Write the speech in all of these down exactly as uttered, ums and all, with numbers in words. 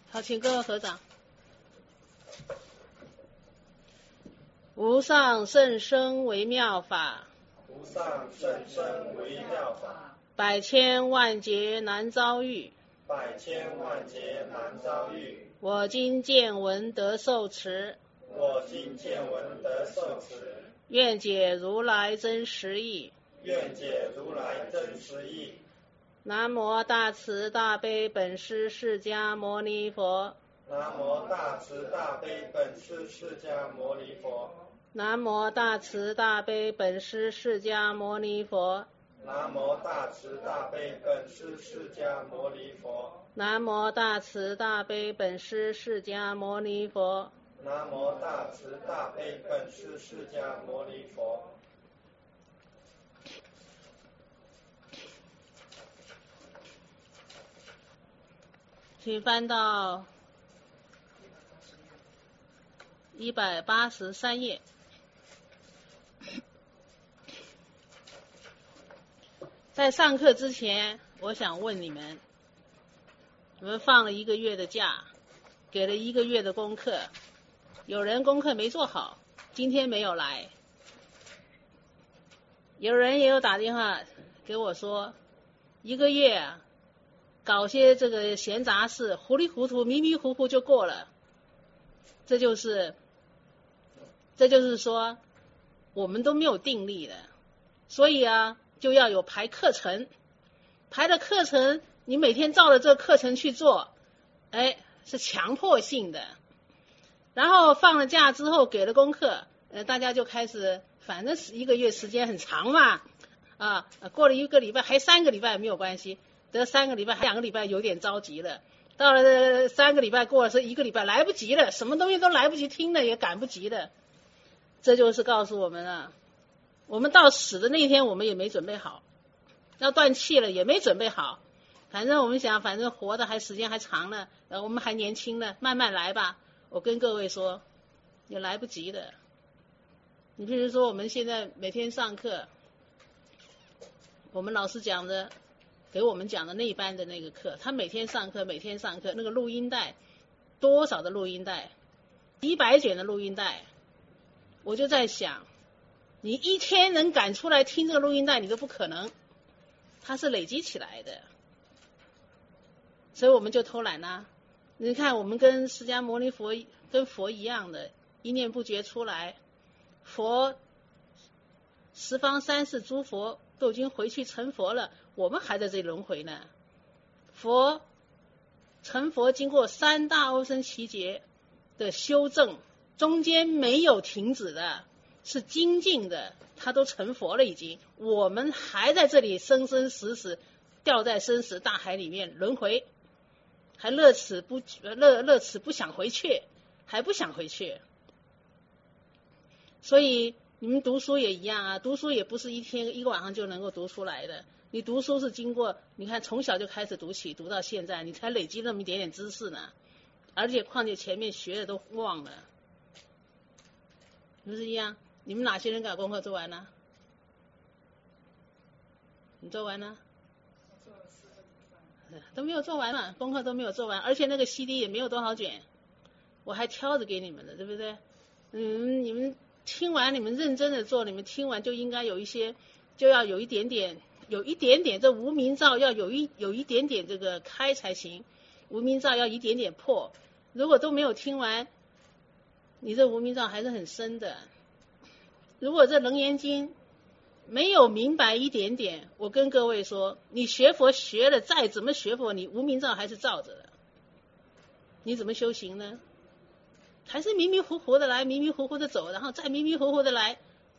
好，请各位合掌。无上甚深微妙法， 无上甚深微妙法， 百千万劫难遭遇， 百千万劫难遭遇。 我今见闻得受持， 我今见闻得受持， 愿解如来真实义。 愿解如来真实义。 南无大慈大悲本师释迦牟尼佛。 南无大慈大悲本师释迦牟尼佛。 南无大慈大悲本师释迦牟尼佛。 南无大慈大悲本师释迦牟尼佛。 南无大慈大悲本师释迦牟尼佛。 南无大慈大悲本师释迦牟尼佛。 请翻到一百八十三页。在上课之前，我想问你们，你们放了一个月的假，给了一个月的功课，有人功课没做好，今天没有来。有人也有打电话给我说，一个月啊，搞些这个闲杂事，糊里糊涂、迷迷糊糊就过了。这就是，这就是说，我们都没有定力的，所以啊，就要有排课程。排的课程，你每天照着这个课程去做，哎，是强迫性的。然后放了假之后给了功课，呃，大家就开始，反正是一个月时间很长嘛，啊，过了一个礼拜还三个礼拜没有关系。这三个礼拜、两个礼拜有点着急了，到了三个礼拜过了是一个礼拜，来不及了，什么东西都来不及听了，也赶不及了。这就是告诉我们啊，我们到死的那天我们也没准备好，要断气了也没准备好。反正我们想，反正活的还时间还长呢，呃，我们还年轻呢，慢慢来吧。我跟各位说，也来不及的。你比如说我们现在每天上课，我们老师讲的。给我们讲的那一班的那个课，他每天上课，每天上课，那个录音带，多少的录音带，几百卷的录音带，我就在想，你一天能赶出来听这个录音带，你都不可能，它是累积起来的，所以我们就偷懒啦。你看，我们跟释迦牟尼佛、跟佛一样的，一念不绝出来，佛十方三世诸佛都已经回去成佛了。我们还在这里轮回呢。佛成佛经过三大阿僧祇劫的修正，中间没有停止的，是精进的，他都成佛了已经。我们还在这里生生死死掉在生死大海里面轮回，还乐此不乐乐此不想回去，还不想回去。所以你们读书也一样啊，读书也不是一天一个晚上就能够读出来的。你读书是经过，你看从小就开始读起，读到现在，你才累积那么一点点知识呢，而且况且前面学的都忘了，不是一样？你们哪些人把功课做完了？你做完了？都没有做完嘛，功课都没有做完，而且那个 C D 也没有多少卷，我还挑着给你们的，对不对？嗯，你们听完，你们认真的做，你们听完就应该有一些，就要有一点点。有一点点，这无明罩要有一有一点点这个开才行，无明罩要一点点破。如果都没有听完，你这无明罩还是很深的。如果这楞严经没有明白一点点，我跟各位说，你学佛学了，再怎么学佛，你无明罩还是罩着的。你怎么修行呢？还是迷迷糊糊的来，迷迷糊糊的走，然后再迷迷糊糊的来。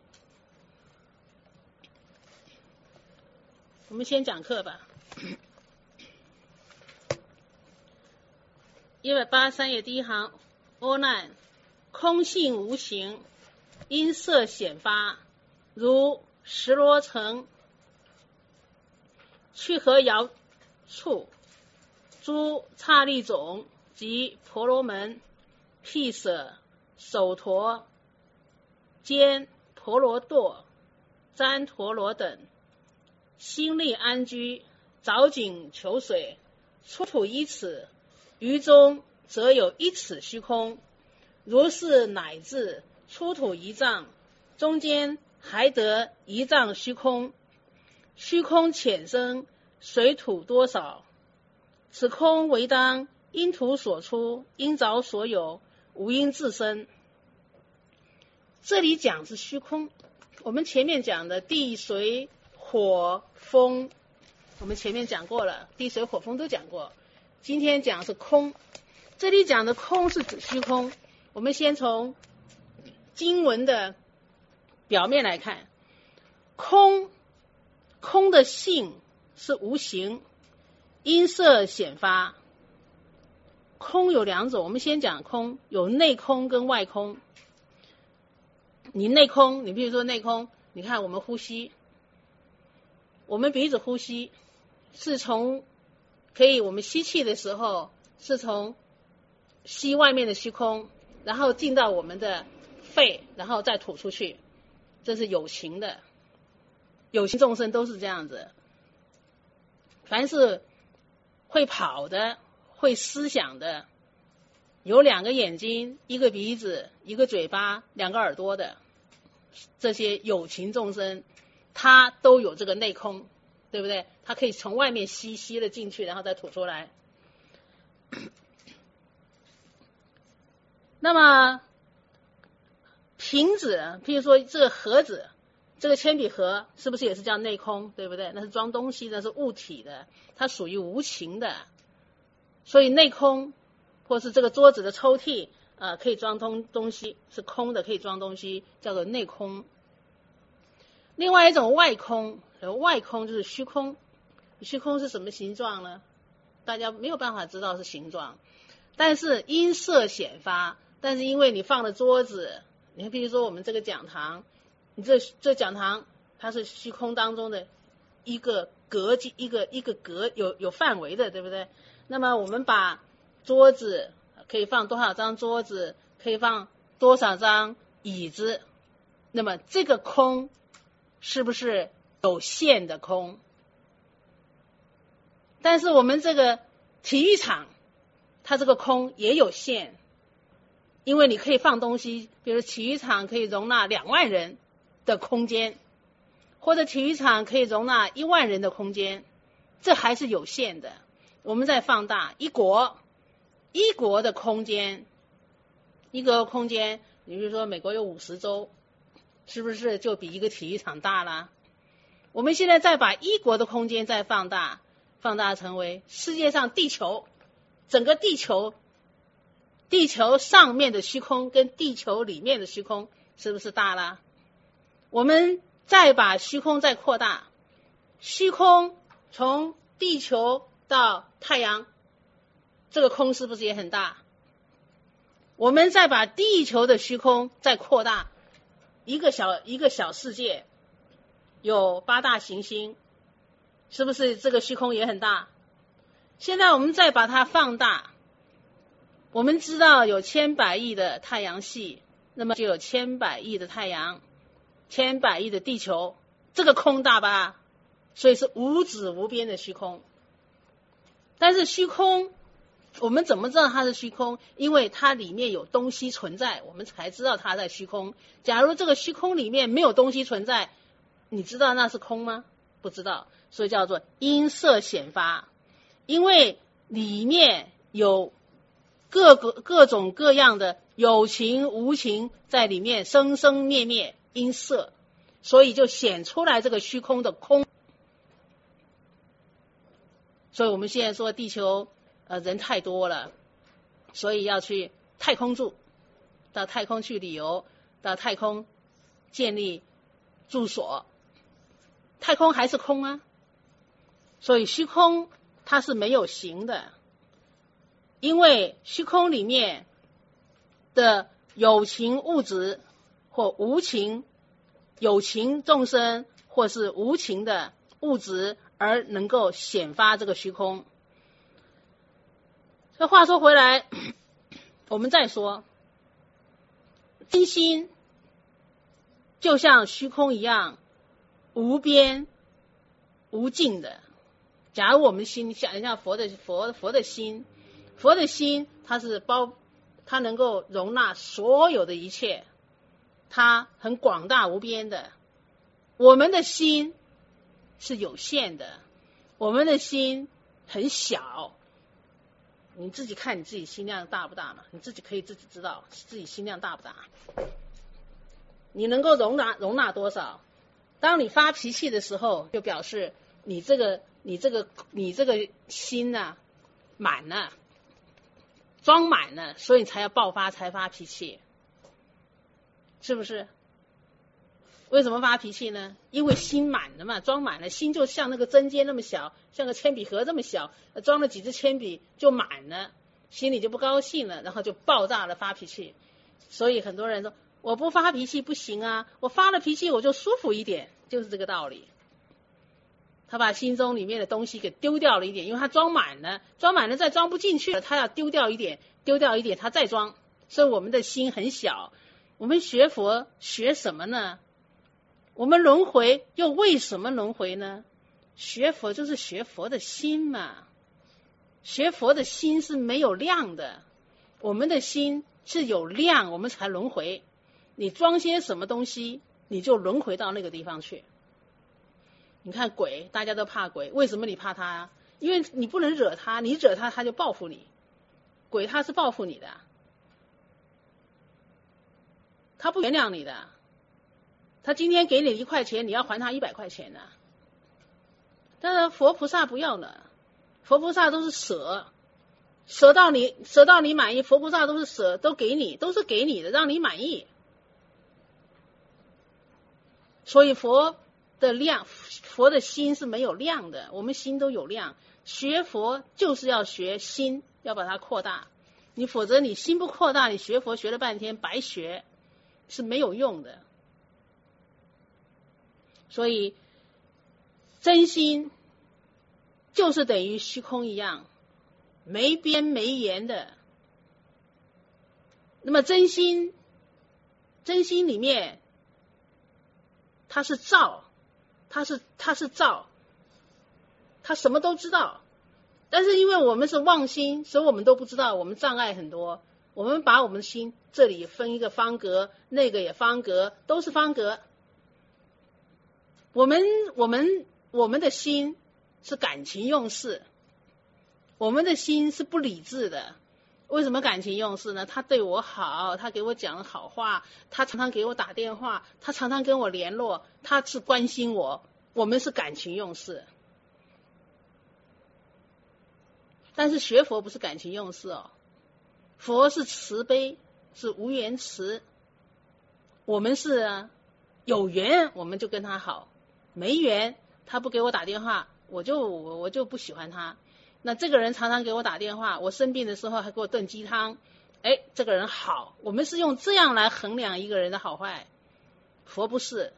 我们先讲课吧。一百八十三页第一行，阿难，空性无形，因色显发，如石罗城，去河遥处，诸刹利种及婆罗门、毗舍、首陀、坚婆罗多、旃陀罗等。心力安居，凿井求水，出土一尺，于中则有一尺虚空。如是乃至出土一丈，中间还得一丈虚空。虚空浅深，水土多少？此空为当因土所出，因着所有，无因自生。这里讲是虚空，我们前面讲的地水火风，我们前面讲过了，地水火风都讲过。今天讲是空，这里讲的空是指虚空。我们先从经文的表面来看，空空的性是无形，因色显发。空有两种，我们先讲空，有内空跟外空。你内空，你比如说内空，你看我们呼吸，我们鼻子呼吸是从可以我们吸气的时候是从吸外面的虚空，然后进到我们的肺，然后再吐出去，这是有情的，有情众生都是这样子。凡是会跑的，会思想的，有两个眼睛，一个鼻子，一个嘴巴，两个耳朵的，这些有情众生他都有这个内空，对不对？他可以从外面吸吸了进去，然后再吐出来。那么瓶子，譬如说这个盒子，这个铅笔盒是不是也是叫内空，对不对？那是装东西的，是物体的，它属于无情的。所以内空或是这个桌子的抽屉呃，可以装东东西，是空的，可以装东西，叫做内空。另外一种外空，外空就是虚空。虚空是什么形状呢？大家没有办法知道是形状，但是因色显发。但是因为你放了桌子，你看比如说我们这个讲堂，你这这讲堂它是虚空当中的一个格，一个一个格有有范围的，对不对？那么我们把桌子可以放多少张桌子，可以放多少张椅子，那么这个空是不是有限的空？但是我们这个体育场它这个空也有限，因为你可以放东西，比如体育场可以容纳两万人的空间，或者体育场可以容纳一万人的空间，这还是有限的。我们再放大一国，一国的空间，一个空间，你比如说美国有五十州，是不是就比一个体育场大了？我们现在再把一国的空间再放大，放大成为世界上地球，整个地球，地球上面的虚空跟地球里面的虚空是不是大了？我们再把虚空再扩大，虚空从地球到太阳，这个空是不是也很大？我们再把地球的虚空再扩大，一个小一个小世界有八大行星，是不是这个虚空也很大？现在我们再把它放大，我们知道有千百亿的太阳系，那么就有千百亿的太阳，千百亿的地球，这个空大吧？所以是无止无边的虚空。但是虚空我们怎么知道它是虚空？因为它里面有东西存在，我们才知道它在虚空。假如这个虚空里面没有东西存在，你知道那是空吗？不知道。所以叫做因色显发，因为里面有各个各种各样的有情无情在里面生生灭灭，因色，所以就显出来这个虚空的空。所以我们现在说地球呃人太多了，所以要去太空住，到太空去旅游，到太空建立住所。太空还是空啊，所以虚空它是没有形的，因为虚空里面的有情物质或无情，有情众生或是无情的物质而能够显发这个虚空。这话说回来，我们再说，真心就像虚空一样无边无尽的。假如我们心想一下佛的佛佛的心， 佛的心它是包，它能够容纳所有的一切，它很广大无边的。我们的心是有限的，我们的心很小。你自己看你自己心量大不大嘛？你自己可以自己知道自己心量大不大。你能够容纳容纳多少？当你发脾气的时候，就表示你这个你这个你这个心啊满了，装满了，所以才要爆发，才发脾气，是不是？为什么发脾气呢？因为心满了嘛，装满了，心就像那个针尖那么小，像个铅笔盒这么小，装了几支铅笔就满了，心里就不高兴了，然后就爆炸了，发脾气。所以很多人说我不发脾气不行啊，我发了脾气我就舒服一点，就是这个道理。他把心中里面的东西给丢掉了一点，因为他装满了，装满了再装不进去了，他要丢掉一点，丢掉一点他再装。所以我们的心很小。我们学佛学什么呢？我们轮回又为什么轮回呢？学佛就是学佛的心嘛。学佛的心是没有量的，我们的心是有量，我们才轮回。你装些什么东西，你就轮回到那个地方去。你看鬼，大家都怕鬼，为什么你怕他啊？因为你不能惹他，你惹他他就报复你。鬼他是报复你的，他不原谅你的。他今天给你一块钱，你要还他一百块钱的。但是佛菩萨不要呢，佛菩萨都是舍，舍到你舍到你满意，佛菩萨都是舍，都给你，都是给你的，让你满意。所以佛的量，佛的心是没有量的，我们心都有量。学佛就是要学心，要把它扩大。你否则你心不扩大，你学佛学了半天白学，是没有用的。所以真心就是等于虚空一样，没边没沿的。那么真心，真心里面它是照，它是它是照，它什么都知道。但是因为我们是妄心，所以我们都不知道，我们障碍很多。我们把我们的心这里分一个方格，那个也方格，都是方格。我们我们我们的心是感情用事，我们的心是不理智的。为什么感情用事呢？他对我好，他给我讲好话，他常常给我打电话，他常常跟我联络，他是关心我，我们是感情用事。但是学佛不是感情用事哦，佛是慈悲，是无缘慈。我们是啊，有缘我们就跟他好，没缘他不给我打电话，我就我就不喜欢他。那这个人常常给我打电话，我生病的时候还给我炖鸡汤，哎，这个人好。我们是用这样来衡量一个人的好坏，佛不是。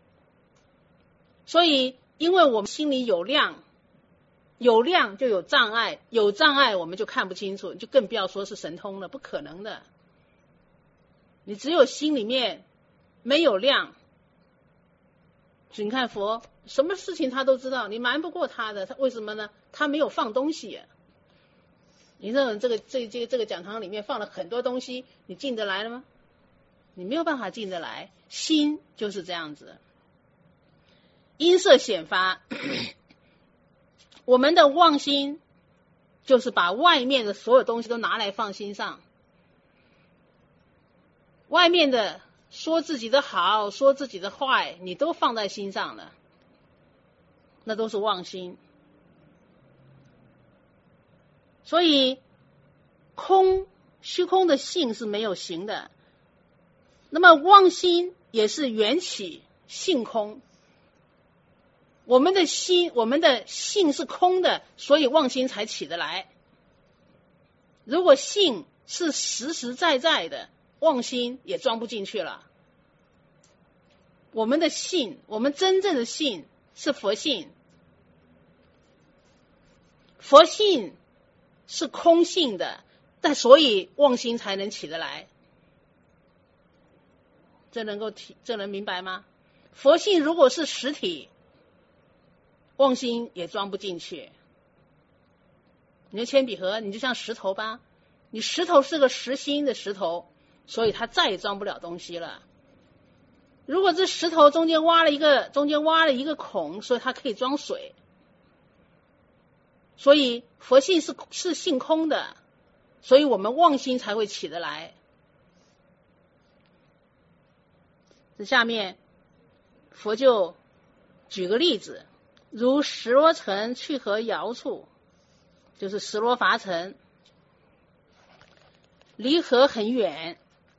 所以因为我们心里有量，有量就有障碍，有障碍我们就看不清楚，就更不要说是神通了，不可能的。你只有心里面没有量，你看佛什么事情他都知道，你瞒不过他的。他为什么呢？他没有放东西。你说这个这这这个讲堂里面放了很多东西，你进得来了吗？你没有办法进得来。心就是这样子，因色显发。我们的妄心就是把外面的所有东西都拿来放心上，外面的说自己的好，说自己的坏，你都放在心上了，那都是妄心。所以空虚空的性是没有形的，那么妄心也是缘起性空。我们的心，我们的性是空的，所以妄心才起得来。如果性是实实在在的，妄心也装不进去了。我们的性，我们真正的性是佛性，佛性是空性的，但所以妄心才能起得来。这能够体，这能明白吗？佛性如果是实体，妄心也装不进去。 你的铅笔盒你就像石头吧，你石头是个实心的石头，所以它再也装不了东西了。如果这石头中间挖了一个中间挖了一个孔，所以它可以装水。所以佛性是是性空的，所以我们妄心才会起得来。这下面佛就举个例子，如石罗城去和遥处，就是石罗伐城，离河很远，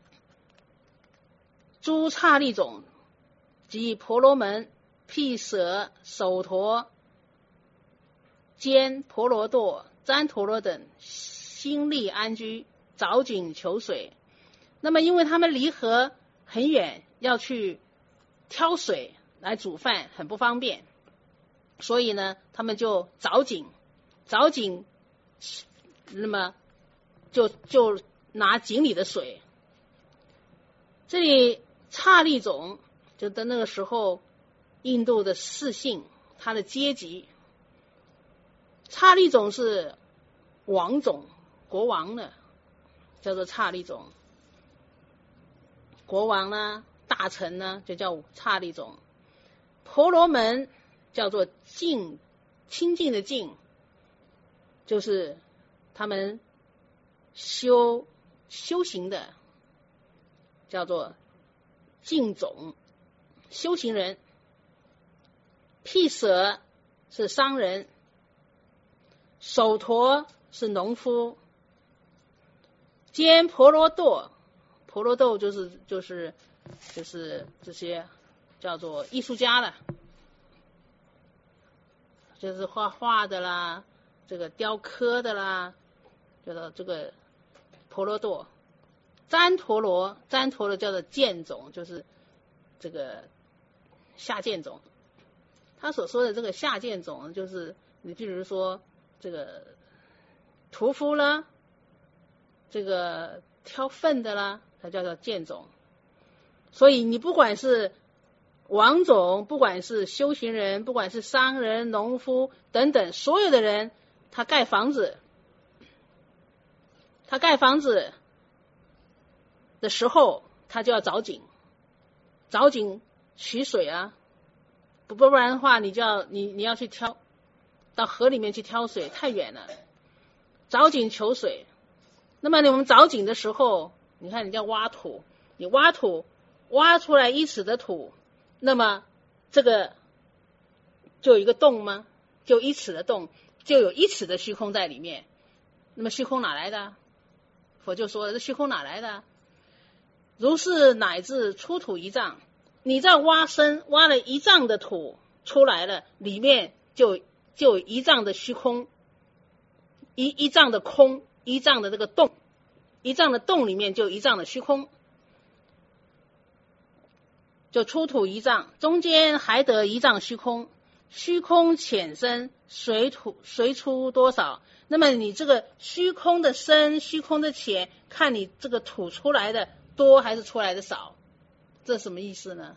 诸刹利种即婆罗门、毗舍、首陀、坚、婆罗多、旃陀罗等心力安居，凿井求水。那么因为他们离河很远，要去挑水来煮饭很不方便，所以呢他们就凿井，凿井那么就就拿井里的水。这里刹利种就在那个时候印度的士姓，他的阶级，刹利种是王种，国王呢叫做刹利种，国王呢大臣呢就叫刹利种。婆罗门叫做净，清净的净，就是他们修修行的，叫做净种，修行人。毗舍是商人，首陀是农夫，坚婆罗多，婆罗多就是就是就是这些叫做艺术家了，就是画画的啦，这个雕刻的啦，叫做这个婆罗多。旃陀罗，旃陀罗叫做剑种，就是这个下剑种。他所说的这个下剑种，就是你比如说这个屠夫啦，这个挑粪的啦，它叫做剑种。所以你不管是王种，不管是修行人，不管是商人、农夫等等，所有的人，他盖房子，他盖房子的时候，他就要凿井，凿井取水啊，不不然的话，你就要你你要去挑到河里面去挑水，太远了。凿井求水，那么我们凿井的时候，你看你要挖土，你挖土挖出来一尺的土，那么这个就有一个洞吗？就一尺的洞，就有一尺的虚空在里面。那么虚空哪来的？佛就说这虚空哪来的？如是乃至出土一丈，你再挖深，挖了一丈的土出来了，里面就就有一丈的虚空，一一丈的空，一丈的这个洞，一丈的洞里面就有一丈的虚空，就出土一丈，中间还得一丈虚空，虚空浅深，水土随出多少？那么你这个虚空的深，虚空的浅，看你这个土出来的多还是出来的少，这什么意思呢？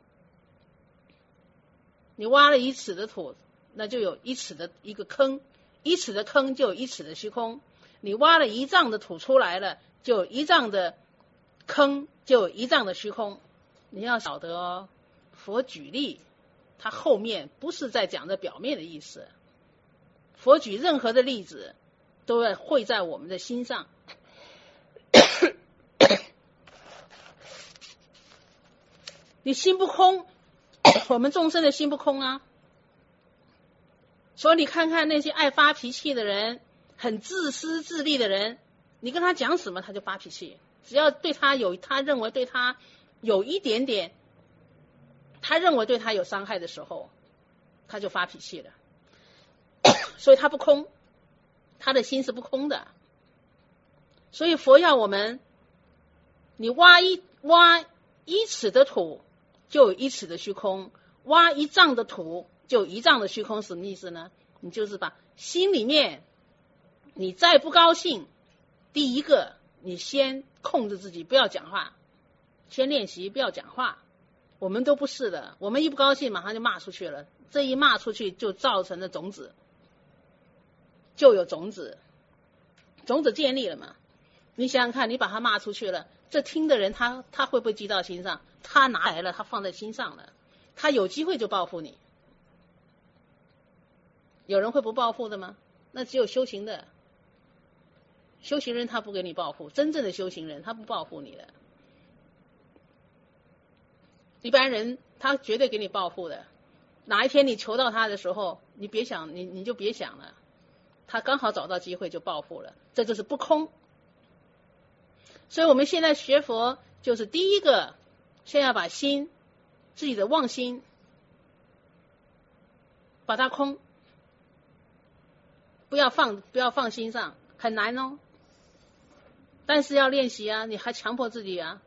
你挖了一尺的土，那就有一尺的一个坑，一尺的坑就有一尺的虚空。你挖了一丈的土出来了，就有一丈的坑，就有一丈的虚空。你要晓得哦，佛举例，他后面不是在讲这表面的意思。佛举任何的例子，都要会在我们的心上。你心不空，我们众生的心不空啊。所以你看看那些爱发脾气的人，很自私自利的人，你跟他讲什么他就发脾气，只要对他有他认为对他有一点点他认为对他有伤害的时候，他就发脾气了。所以他不空，他的心是不空的。所以佛要我们，你挖一挖一尺的土就有一尺的虚空，挖一丈的土就有一丈的虚空。什么意思呢？你就是把心里面，你再不高兴，第一个你先控制自己不要讲话，先练习不要讲话。我们都不是的，我们一不高兴马上就骂出去了，这一骂出去就造成了种子，就有种子。 种子建立了嘛。你想想看，你把他骂出去了，这听的人他他会不会记到心上？他拿来了，他放在心上了，他有机会就报复你。有人会不报复的吗？那只有修行的。修行人他不给你报复，真正的修行人他不报复你的。一般人他绝对给你报复的。哪一天你求到他的时候，你别想，你你就别想了，他刚好找到机会就报复了，这就是不空。所以我们现在学佛，就是第一个，先要把心，自己的妄心，把它空，不要放，不要放心上，很难哦。但是要练习啊，你还强迫自己啊。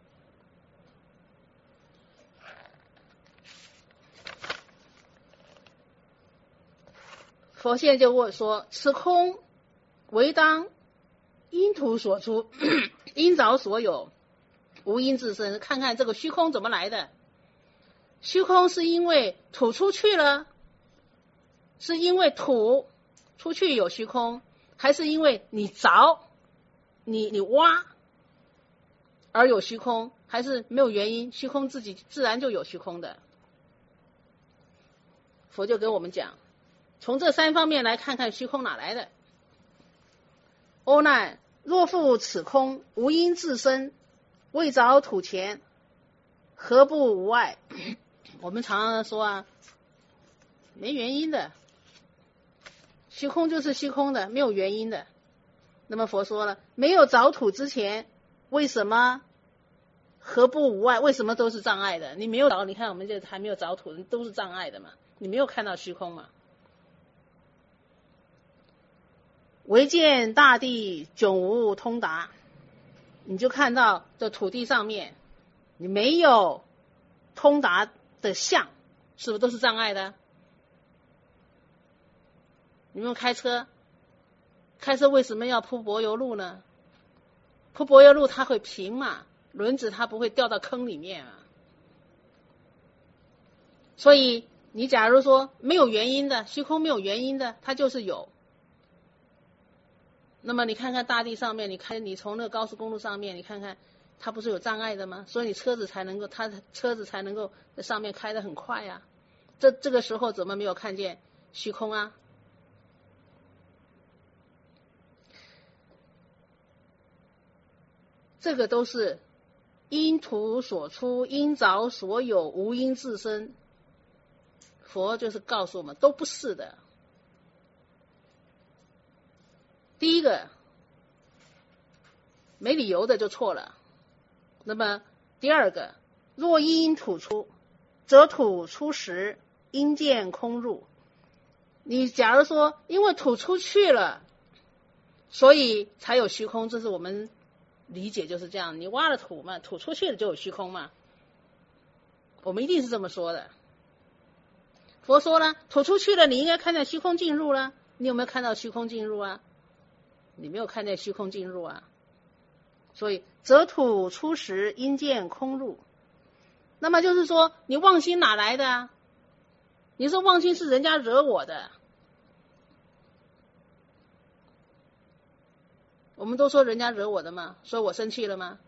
佛现在就问说：此空唯当因土所出，因着所有，无因自生。看看这个虚空怎么来的？虚空是因为土出去了，是因为土出去有虚空，还是因为你凿，你你挖而有虚空，还是没有原因？虚空自己自然就有虚空的。佛就跟我们讲，从这三方面来看看虚空哪来的。阿难，若复此空无因自生，未着土前，何不无碍？我们常常说啊，没原因的，虚空就是虚空的，没有原因的。那么佛说了，没有着土之前，为什么何不无碍？为什么都是障碍的？你没有着，你看我们这还没有着土，都是障碍的嘛，你没有看到虚空嘛。唯见大地迥无通达，你就看到这土地上面你没有通达的相，是不是都是障碍的？你们开车，开车为什么要铺柏油路呢？铺柏油路它会平嘛，轮子它不会掉到坑里面啊。所以你假如说没有原因的，虚空没有原因的，它就是有。那么你看看大地上面，你看你从那个高速公路上面，你看看它不是有障碍的吗？所以你车子才能够，它车子才能够在上面开得很快呀。这这个时候怎么没有看见虚空啊？这个都是因土所出，因着所有，无因自生。佛就是告诉我们，都不是的。第一个没理由的就错了。那么第二个，若因土出，则土出时，因见空入。你假如说因为土出去了，所以才有虚空，这是我们理解就是这样。你挖了土嘛，土出去了就有虚空嘛，我们一定是这么说的。佛说了，土出去了，你应该看见虚空进入了，你有没有看到虚空进入啊？你没有看见虚空进入啊。所以则土出时，因见空入。那么就是说，你妄心哪来的啊？你说妄心是人家惹我的，我们都说人家惹我的嘛，说我生气了吗？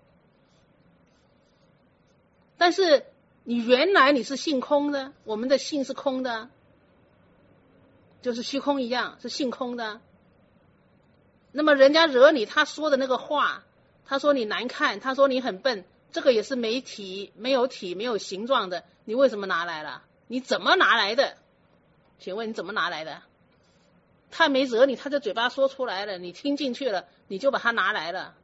但是你原来你是性空的，我们的性是空的，就是虚空一样，是性空的。那么人家惹你，他说的那个话，他说你难看，他说你很笨，这个也是没体、没有体、没有形状的，你为什么拿来了？你怎么拿来的？请问你怎么拿来的？他没惹你，他这嘴巴说出来了，你听进去了，你就把它拿来了。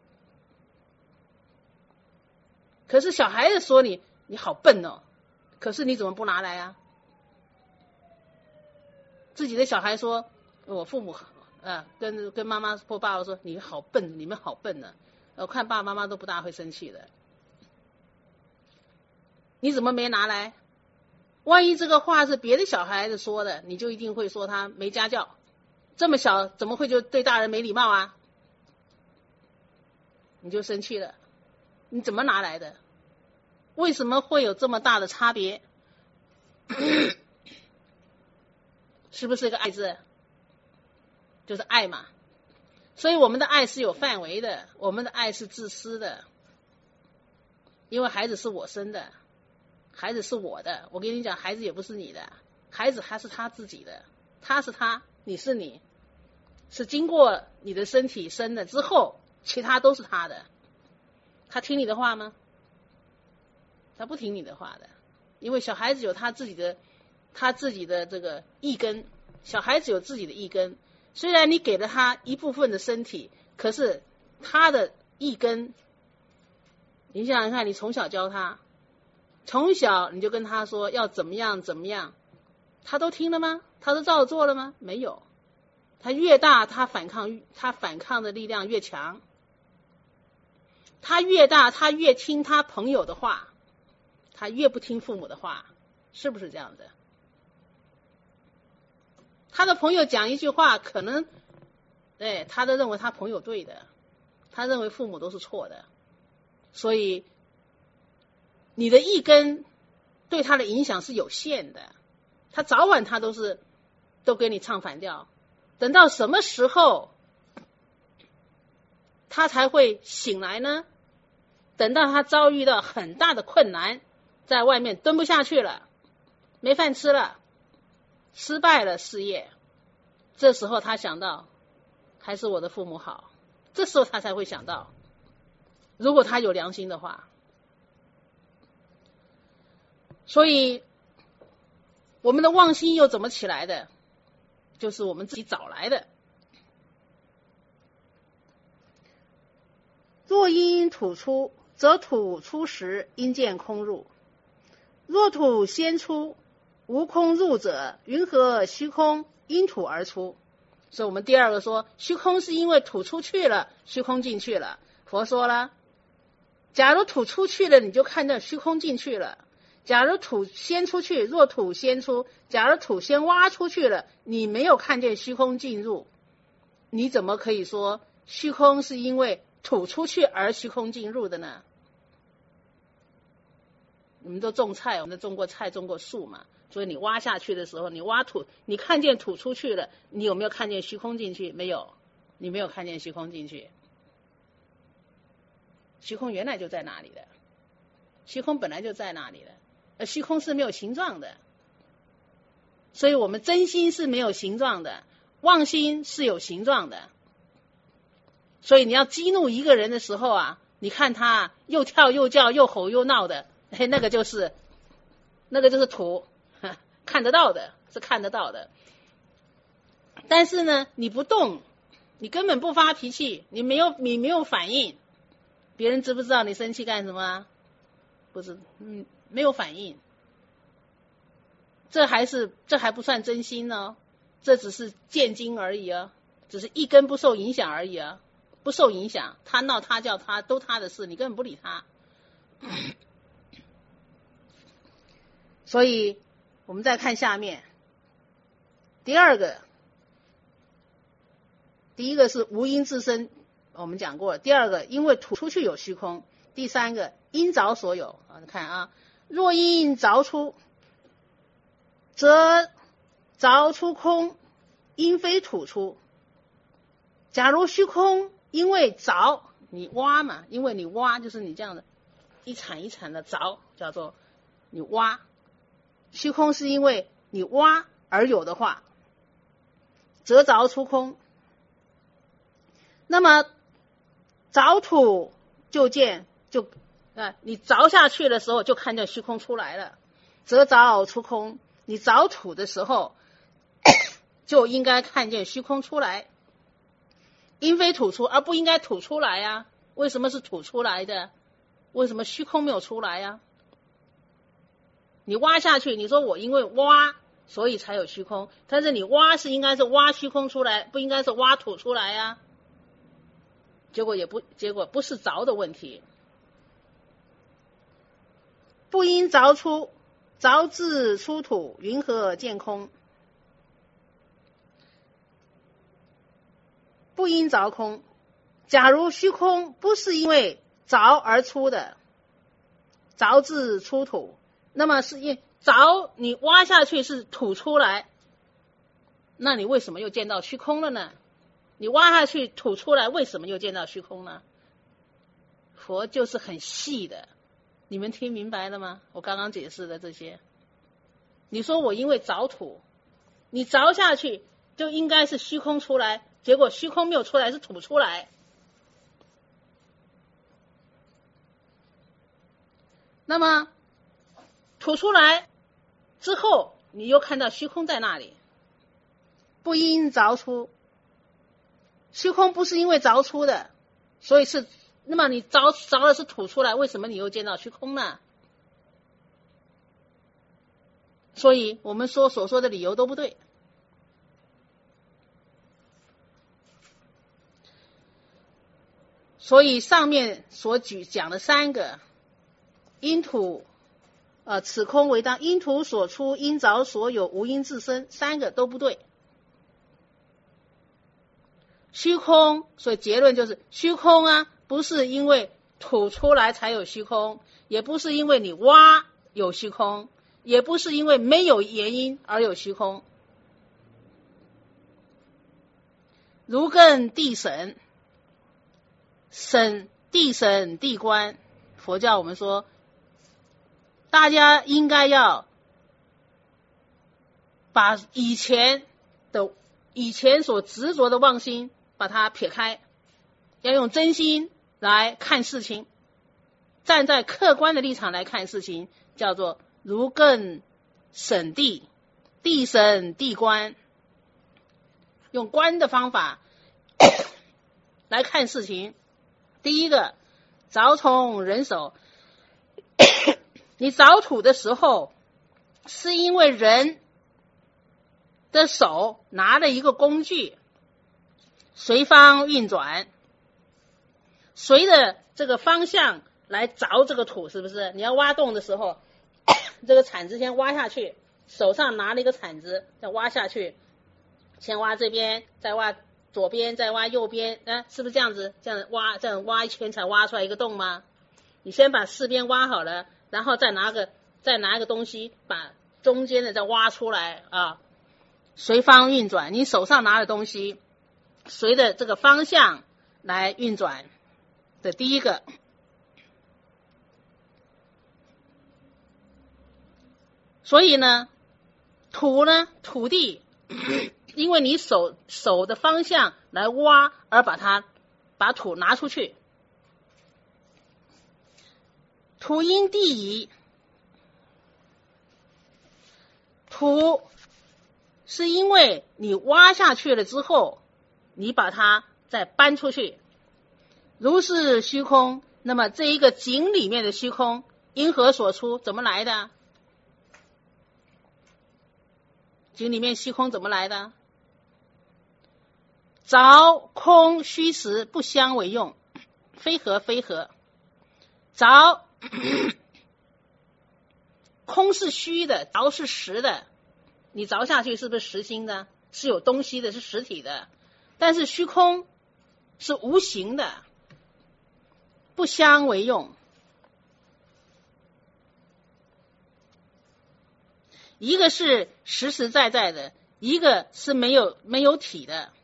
可是小孩子说你，你好笨哦，可是你怎么不拿来啊？自己的小孩说，我父母啊，跟跟妈妈或爸爸说你好笨，你们好笨呢、啊。我看爸爸妈妈都不大会生气的。你怎么没拿来？万一这个话是别的小孩子说的，你就一定会说他没家教。这么小怎么会就对大人没礼貌啊？你就生气了。你怎么拿来的？为什么会有这么大的差别？是不是一个爱字？就是爱嘛。 所以我们的爱是有范围的，我们的爱是自私的，因为孩子是我生的，孩子是我的。我跟你讲，孩子也不是你的，孩子还是他自己的，他是他，你是你，是经过你的身体生了之后，其他都是他的。他听你的话吗？他不听你的话的，因为小孩子有他自己的他自己的这个意根，小孩子有自己的意根，虽然你给了他一部分的身体，可是他的意根，你想想看，你从小教他，从小你就跟他说要怎么样怎么样，他都听了吗？他都照着做了吗？没有。他越大，他反抗他反抗的力量越强，他越大，他越听他朋友的话，他越不听父母的话，是不是这样的？他的朋友讲一句话，可能哎，他都认为他朋友对的，他认为父母都是错的，所以你的一根对他的影响是有限的，他早晚他都是都给你唱反调，等到什么时候他才会醒来呢？等到他遭遇到很大的困难，在外面蹲不下去了，没饭吃了，失败了事业，这时候他想到还是我的父母好，这时候他才会想到，如果他有良心的话。所以我们的妄心又怎么起来的？就是我们自己找来的。若因土出，则土出时应见空入，若土先出，无空入者，云何虚空因土而出？所以我们第二个说，虚空是因为土出去了，虚空进去了。佛说了，假如土出去了，你就看到虚空进去了。假如土先出去，若土先出，假如土先挖出去了，你没有看见虚空进入，你怎么可以说虚空是因为土出去而虚空进入的呢？你们都种菜，我们都种过菜种过树嘛，所以你挖下去的时候，你挖土，你看见土出去了，你有没有看见虚空进去？没有，你没有看见虚空进去。虚空原来就在那里的，虚空本来就在那里的，而虚空是没有形状的，所以我们真心是没有形状的，妄心是有形状的。所以你要激怒一个人的时候啊，你看他又跳又叫又吼又闹的，嘿，那个就是那个就是土，看得到的，是看得到的。但是呢，你不动，你根本不发脾气，你没有你没有反应，别人知不知道你生气干什么？不是，嗯，没有反应，这还是这还不算真心呢，这只是见精而已啊，只是一根不受影响而已啊，不受影响，他闹他叫他都他的事，你根本不理他。所以我们再看下面第二个，第一个是无因自生，我们讲过了。第二个，因为土出去有虚空。第三个，因凿所有啊，你看啊，若因凿出，则凿出空，因非土出。假如虚空因为凿，你挖嘛，因为你挖就是你这样的一铲一铲的凿，叫做你挖。虚空是因为你挖而有的话，则凿出空。那么凿土就见就啊，你凿下去的时候就看见虚空出来了，则凿出空。你凿土的时候就应该看见虚空出来，因非土出，而不应该土出来呀、啊。为什么是土出来的？为什么虚空没有出来呀、啊？你挖下去，你说我因为挖所以才有虚空，但是你挖是应该是挖虚空出来，不应该是挖土出来呀、啊。结果也不，结果不是凿的问题。不因凿出，凿自出土，云何见空？不因凿空，假如虚空不是因为凿而出的，凿自出土，那么是因凿你挖下去是土出来，那你为什么又见到虚空了呢？ 你挖下去吐出来，为什么又见到虚空呢？佛就是很细的，你们听明白了吗？我刚刚解释的这些，你说我因为凿土，你凿下去就应该是虚空出来，结果虚空没有出来，是土出来。那么吐出来之后，你又看到虚空在那里，不因凿出，虚空不是因为凿出的，所以是，那么你凿凿的是吐出来，为什么你又见到虚空呢？所以我们说所说的理由都不对。所以上面所举讲的三个因土呃，此空为当，因土所出，因凿所有，无因自生，三个都不对。虚空，所以结论就是虚空啊，不是因为吐出来才有虚空，也不是因为你挖有虚空，也不是因为没有原因而有虚空。如艮地审，审地审地观，佛教我们说大家应该要把以前的以前所执着的妄心把它撇开，要用真心来看事情，站在客观的立场来看事情，叫做如艮审地，地审地观，用观的方法来看事情。第一个，凿从人手，你凿土的时候，是因为人的手拿了一个工具，随方运转，随着这个方向来凿这个土，是不是？你要挖洞的时候，这个铲子先挖下去，手上拿了一个铲子，再挖下去，先挖这边，再挖左边，再挖右边，啊，是不是这样子？这样挖，这样挖一圈才挖出来一个洞吗？你先把四边挖好了，然后再拿个再拿一个东西把中间的再挖出来啊，随方运转，你手上拿的东西随着这个方向来运转的第一个。所以呢，土呢，土地因为你手手的方向来挖而把它把土拿出去，土因地移，土是因为你挖下去了之后，你把它再搬出去。如是虚空，那么这一个井里面的虚空因何所出？怎么来的？井里面虚空怎么来的？凿空虚实不相为用，非合非合。凿空是虚的，凿是实的，你凿下去是不是实心的？是有东西的，是实体的。但是虚空是无形的，不相为用。一个是实实在在的，一个是没有没有体的，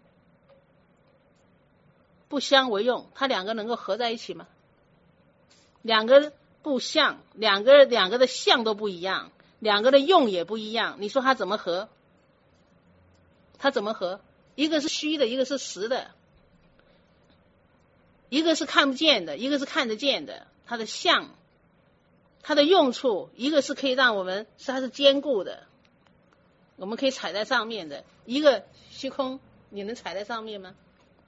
不相为用。它两个能够合在一起吗？两个不相，两个两个的相都不一样，两个的用也不一样，你说它怎么合？它怎么合？一个是虚的，一个是实的，一个是看不见的，一个是看得见的。它的相，它的用处，一个是可以让我们是它是坚固的，我们可以踩在上面的，一个虚空，你能踩在上面吗？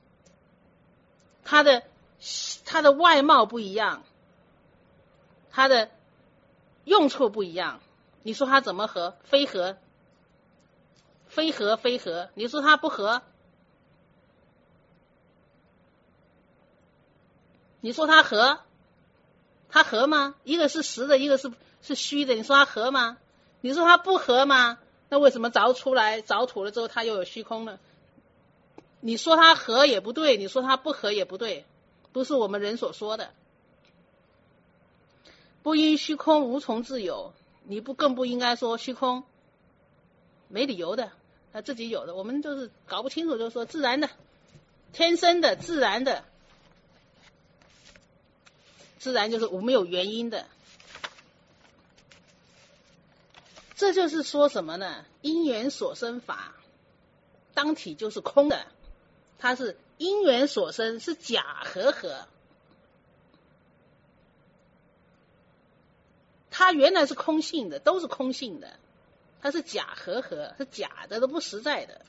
它的它的外貌不一样，它的用处不一样，你说它怎么合？非合，非合非合，你说它不合？你说它合？它合吗？一个是实的，一个是是虚的，你说它合吗？你说它不合吗？那为什么凿出来凿土了之后它又有虚空呢？你说它合也不对，你说它不合也不对，不是我们人所说的。不因虚空无从自有，你不更不应该说虚空没理由的，他自己有的，我们就是搞不清楚，就说自然的， 天生的、自然的，自然就是无没有原因的。这就是说什么呢？因缘所生法，当体就是空的，它是因缘所生，是假和合。它原来是空性的，都是空性的，它是假和合，是假的，都不实在的。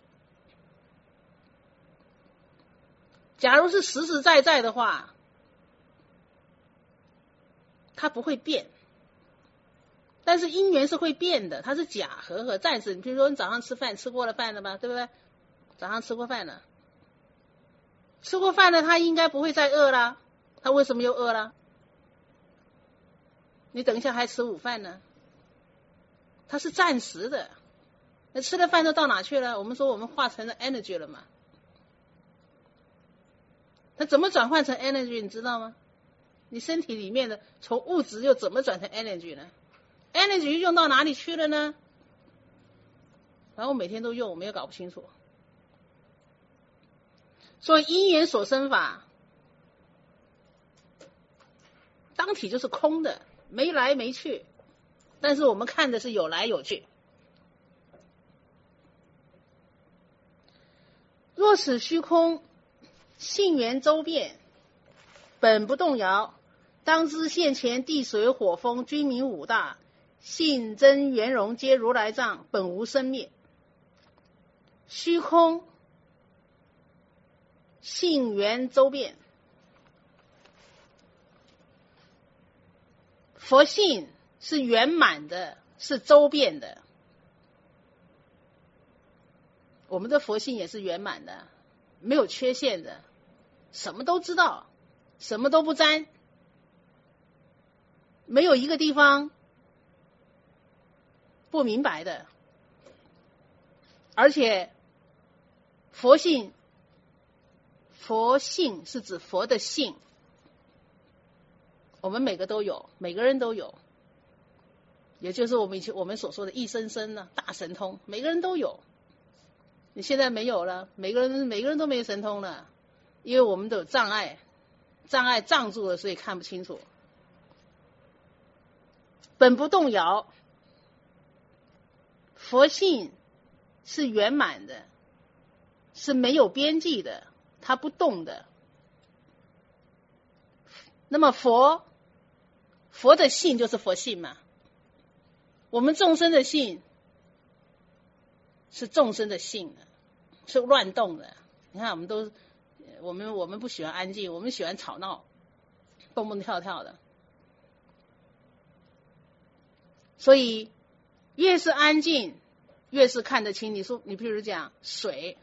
假如是实实在在的话，它不会变。但是因缘是会变的，它是假和合，暂时。你比如说你早上吃饭，吃过了饭了吗？对不对？早上吃过饭了，吃过饭了，他应该不会再饿了，他为什么又饿了？你等一下还吃午饭呢，它是暂时的。那吃了饭都到哪去了？我们说我们化成了 energy 了嘛？它怎么转换成 energy 你知道吗？你身体里面的从物质又怎么转成 energy 呢？ energy 用到哪里去了呢？然后我每天都用，我们也搞不清楚。所以因缘所生法，当体就是空的，没来没去，但是我们看的是有来有去。若此虚空性缘周变，本不动摇，当知现前地水火风君民五大，性真圆融皆如来藏，本无生灭。虚空性缘周变，佛性是圆满的，是周变的。我们的佛性也是圆满的，没有缺陷的，什么都知道，什么都不沾，没有一个地方不明白的。而且佛性，佛性是指佛的性，我们每个都有，每个人都有，也就是我们以前我们所说的一生生呢，大神通，每个人都有。你现在没有了，每个人每个人都没神通了，因为我们都有障碍，障碍障住了，所以看不清楚。本不动摇，佛性是圆满的，是没有边际的，它不动的。那么佛，佛的性就是佛性嘛，我们众生的性是众生的性，是乱动的。你看我们都我们我们不喜欢安静，我们喜欢吵闹，蹦蹦跳跳的。所以越是安静越是看得清。你说你比如讲水，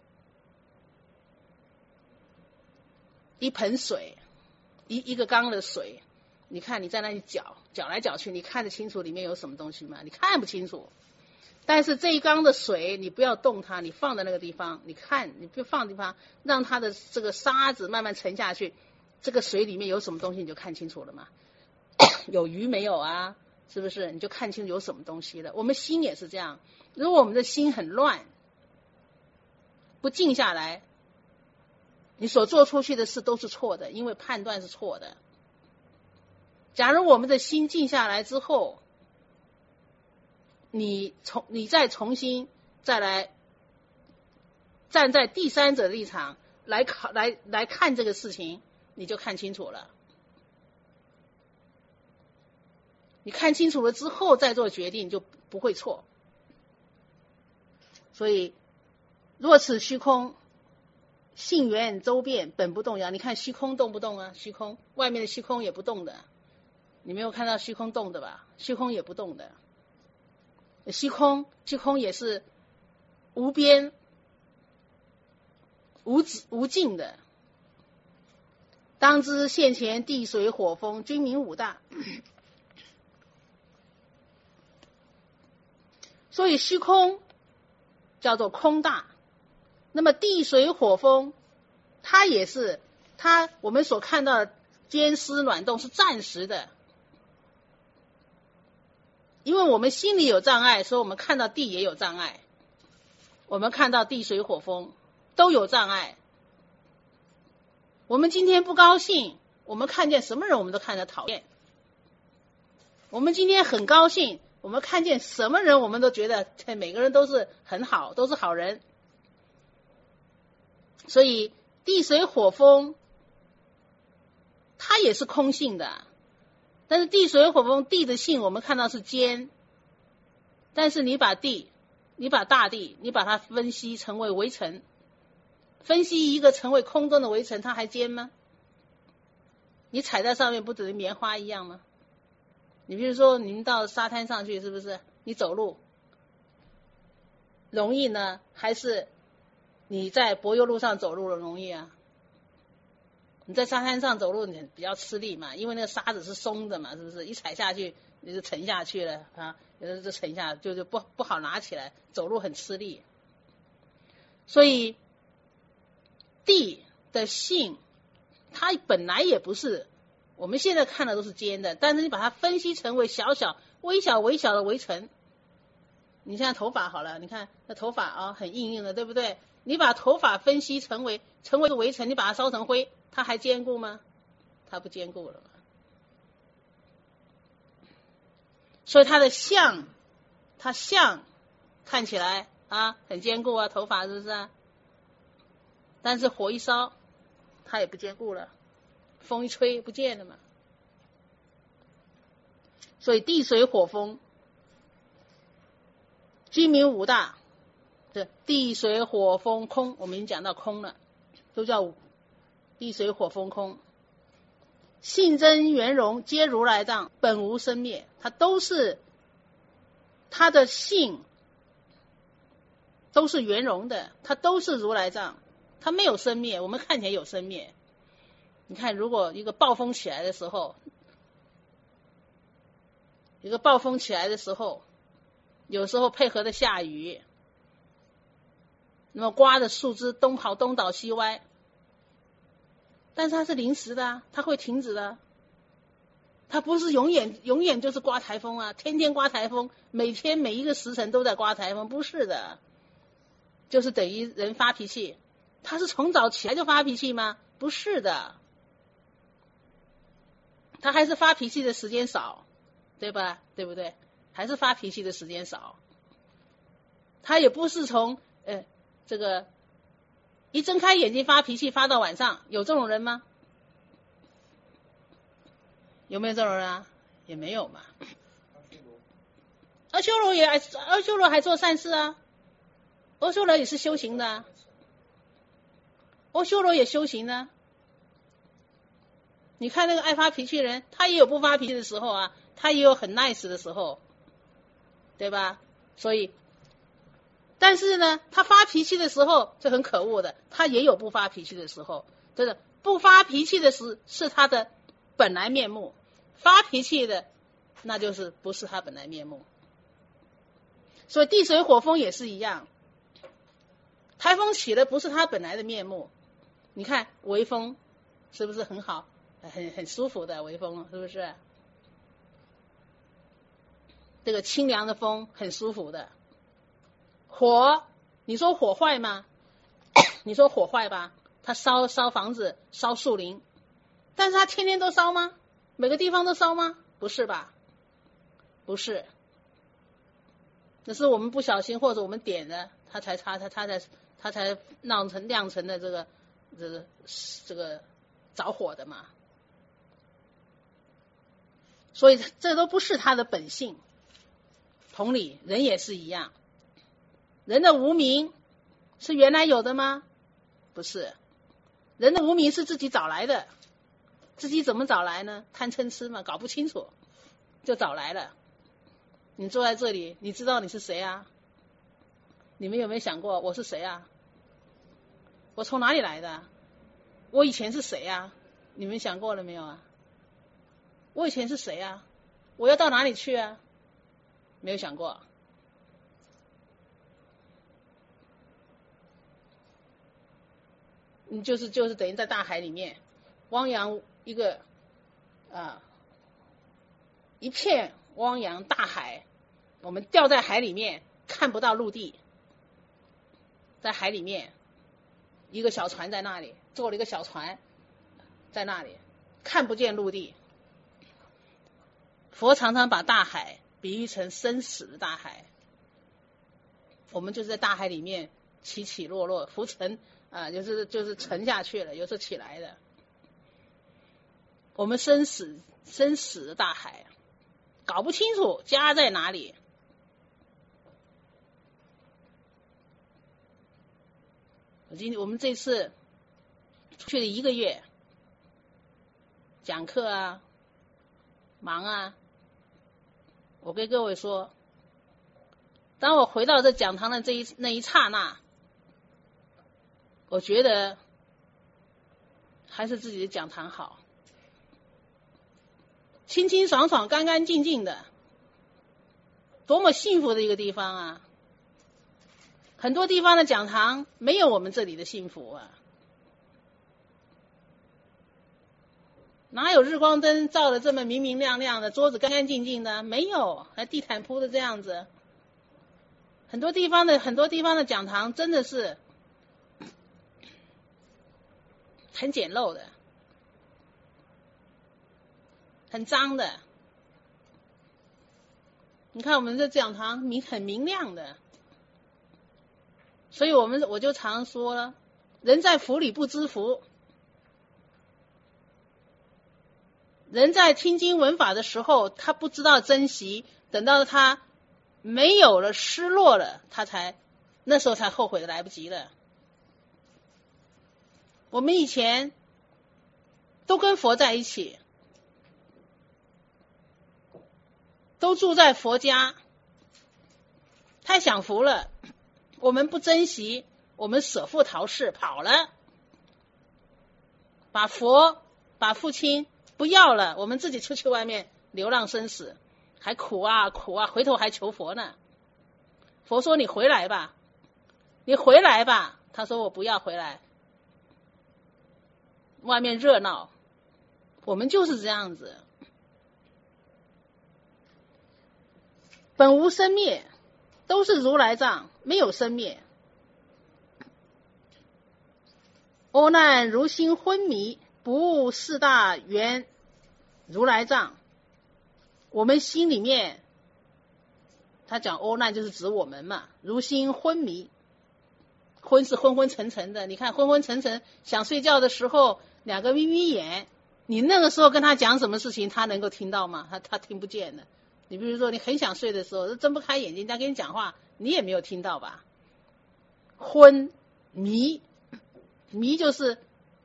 一盆水，一一个缸的水，你看你在那里搅搅来搅去，你看得清楚里面有什么东西吗？你看不清楚。但是这一缸的水你不要动它，你放在那个地方，你看你不放地方，让它的这个沙子慢慢沉下去，这个水里面有什么东西你就看清楚了嘛。有鱼没有啊？是不是？你就看清楚有什么东西了。我们心也是这样，如果我们的心很乱，不静下来，你所做出去的事都是错的，因为判断是错的。假如我们的心静下来之后，你重你再重新再来站在第三者立场来考来来看这个事情，你就看清楚了。你看清楚了之后再做决定就不会错。所以若此虚空性缘周变，本不动摇。你看虚空动不动啊？虚空外面的虚空也不动的，你没有看到虚空动的吧？虚空也不动的。虚空虚空也是无边无止无尽的。当知现前地水火风君民五大。所以虚空叫做空大，那么地水火风它也是，它我们所看到的坚湿暖动是暂时的。因为我们心里有障碍，所以我们看到地也有障碍，我们看到地水火风都有障碍。 我们今天不高兴，我们看见什么人我们都看着讨厌。我们今天很高兴，我们看见什么人我们都觉得每个人都是很好，都是好人。所以地水火风它也是空性的，但是地水火风，地的性我们看到是坚，但是你把地你把大地你把它分析成为围城，分析一个成为空中的围城，它还坚吗？你踩在上面不等于棉花一样吗？你比如说你们到沙滩上去，是不是你走路容易呢，还是你在柏油路上走路容易啊？你在沙滩上走路你比较吃力嘛，因为那个沙子是松的嘛，是不是？一踩下去你就沉下去了啊，有的就沉下，就就不不好拿起来，走路很吃力。所以地的性它本来也不是我们现在看的都是尖的，但是你把它分析成为小小微小微小的围城。你像头发好了，你看那头发啊很硬硬的，对不对？你把头发分析成为成为围城，你把它烧成灰，它还坚固吗？它不坚固了嘛。所以它的相，它相看起来啊很坚固啊，头发是不是啊？但是火一烧，它也不坚固了，风一吹不见了嘛。所以地水火风，居民五大，这地水火风空，我们已经讲到空了，都叫地水火风空。性真圆融，皆如来藏，本无生灭，它都是它的性都是圆融的，它都是如来藏，它没有生灭。我们看起来有生灭，你看如果一个暴风起来的时候，一个暴风起来的时候，有时候配合的下雨，那么刮的树枝东跑东倒西歪，但是它是临时的啊，它会停止的，它不是永远永远就是刮台风啊，天天刮台风，每天每一个时辰都在刮台风，不是的，就是等于人发脾气，他是从早起来就发脾气吗？不是的，他还是发脾气的时间少，对吧？对不对？还是发脾气的时间少，他也不是从呃这个一睁开眼睛发脾气发到晚上，有这种人吗？有没有这种人啊？也没有嘛。阿修罗也阿修罗还做善事啊，阿修罗也是修行的啊，阿修罗也修行呢。你看那个爱发脾气的人，他也有不发脾气的时候啊，他也有很 nice 的时候，对吧？所以但是呢，他发脾气的时候这很可恶的，他也有不发脾气的时候，真的不发脾气的是是他的本来面目，发脾气的那就是不是他本来面目。所以地水火风也是一样，台风起了不是他本来的面目。你看微风是不是很好，很很舒服的微风，是不是？这个清凉的风很舒服的。火，你说火坏吗？你说火坏吧，它烧烧房子，烧树林，但是它天天都烧吗？每个地方都烧吗？不是吧？不是，那是我们不小心或者我们点的，它才它它它才它才酿成酿成的这个这个这个着火的嘛。所以这都不是它的本性。同理，人也是一样。人的无明是原来有的吗？不是，人的无明是自己找来的。自己怎么找来呢？贪嗔痴嘛，搞不清楚就找来了。你坐在这里，你知道你是谁啊？你们有没有想过我是谁啊？我从哪里来的？我以前是谁啊？你们想过了没有啊？我以前是谁啊？我要到哪里去啊？没有想过。你就是就是等于在大海里面汪洋一个啊一片汪洋大海，我们掉在海里面看不到陆地，在海里面一个小船在那里，坐了一个小船， 在那里，看不见陆地。佛常常把大海比喻成生死的大海，我们就是在大海里面起起落落，浮沉啊，就是就是沉下去了，有时候起来的。我们生死生死的大海，搞不清楚家在哪里。我今我们这次出去了一个月，讲课啊，忙啊。我跟各位说，当我回到这讲堂的这一那一刹那，我觉得还是自己的讲堂好，清清爽爽、干干净净的，多么幸福的一个地方啊！很多地方的讲堂没有我们这里的幸福啊，哪有日光灯照得这么明明亮亮的，桌子干干净净的？没有，还地毯铺的这样子。很多地方的很多地方的讲堂真的是很简陋的，很脏的。你看我们这讲堂明很明亮的，所以我们我就常说了，人在福里不知福。人在听经闻法的时候，他不知道珍惜，等到他没有了、失落了，他才那时候才后悔的来不及了。我们以前都跟佛在一起，都住在佛家，太享福了，我们不珍惜，我们舍父逃世跑了，把佛把父亲不要了，我们自己出去外面流浪生死，还苦啊苦啊，回头还求佛呢。佛说你回来吧，你回来吧。他说我不要回来，外面热闹。我们就是这样子，本无生灭，都是如来藏，没有生灭。阿难如心昏迷，不悟四大圆如来藏。我们心里面，他讲阿难就是指我们嘛，如心昏迷，昏是昏昏沉沉的。你看昏昏沉沉，想睡觉的时候，两个眯眯眼，你那个时候跟他讲什么事情，他能够听到吗？他他听不见的。你比如说，你很想睡的时候，睁不开眼睛，他跟你讲话，你也没有听到吧？昏迷，迷就是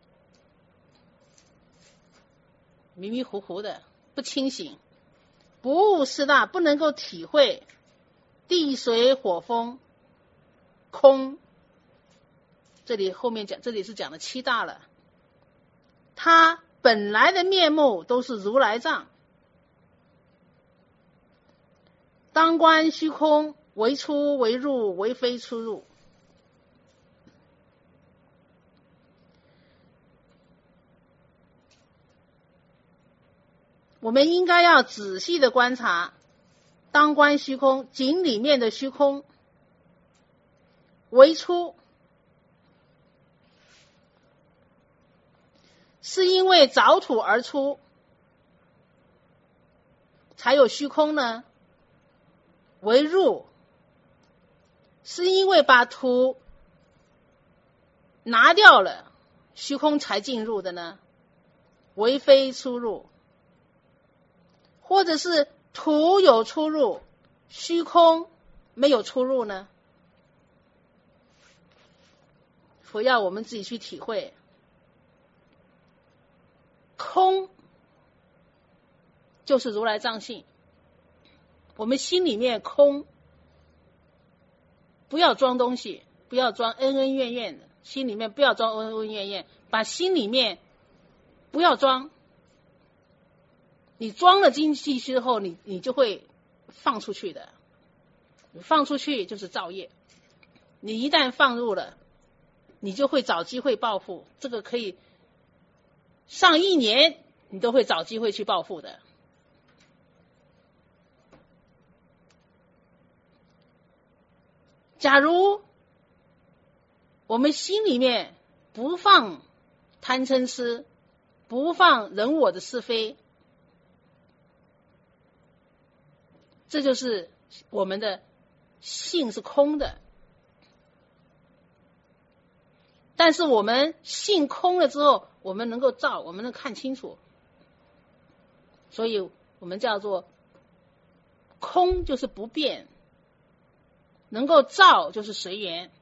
迷迷糊糊的，不清醒，不悟四大，不能够体会地水火风空。这里后面讲，这里是讲的七大了。它本来的面目都是如来藏，当观虚空，为出为入，为非出入。我们应该要仔细的观察，当观虚空，井里面的虚空，为出，是因为凿土而出，才有虚空呢？为入，是因为把土拿掉了，虚空才进入的呢？为非出入，或者是土有出入，虚空没有出入呢？佛要我们自己去体会，空就是如来藏性。我们心里面空，不要装东西，不要装恩恩怨怨的，心里面不要装恩恩怨怨，把心里面不要装。你装了进去之后，你你就会放出去的，你放出去就是造业。你一旦放入了，你就会找机会报复，这个可以上一年你都会找机会去报复的。假如我们心里面不放贪嗔痴， 不放人我的是非，这就是我们的性是空的。但是我们性空了之后，我们能够照，我们能看清楚，所以我们叫做空，就是不变，能够照就是随缘。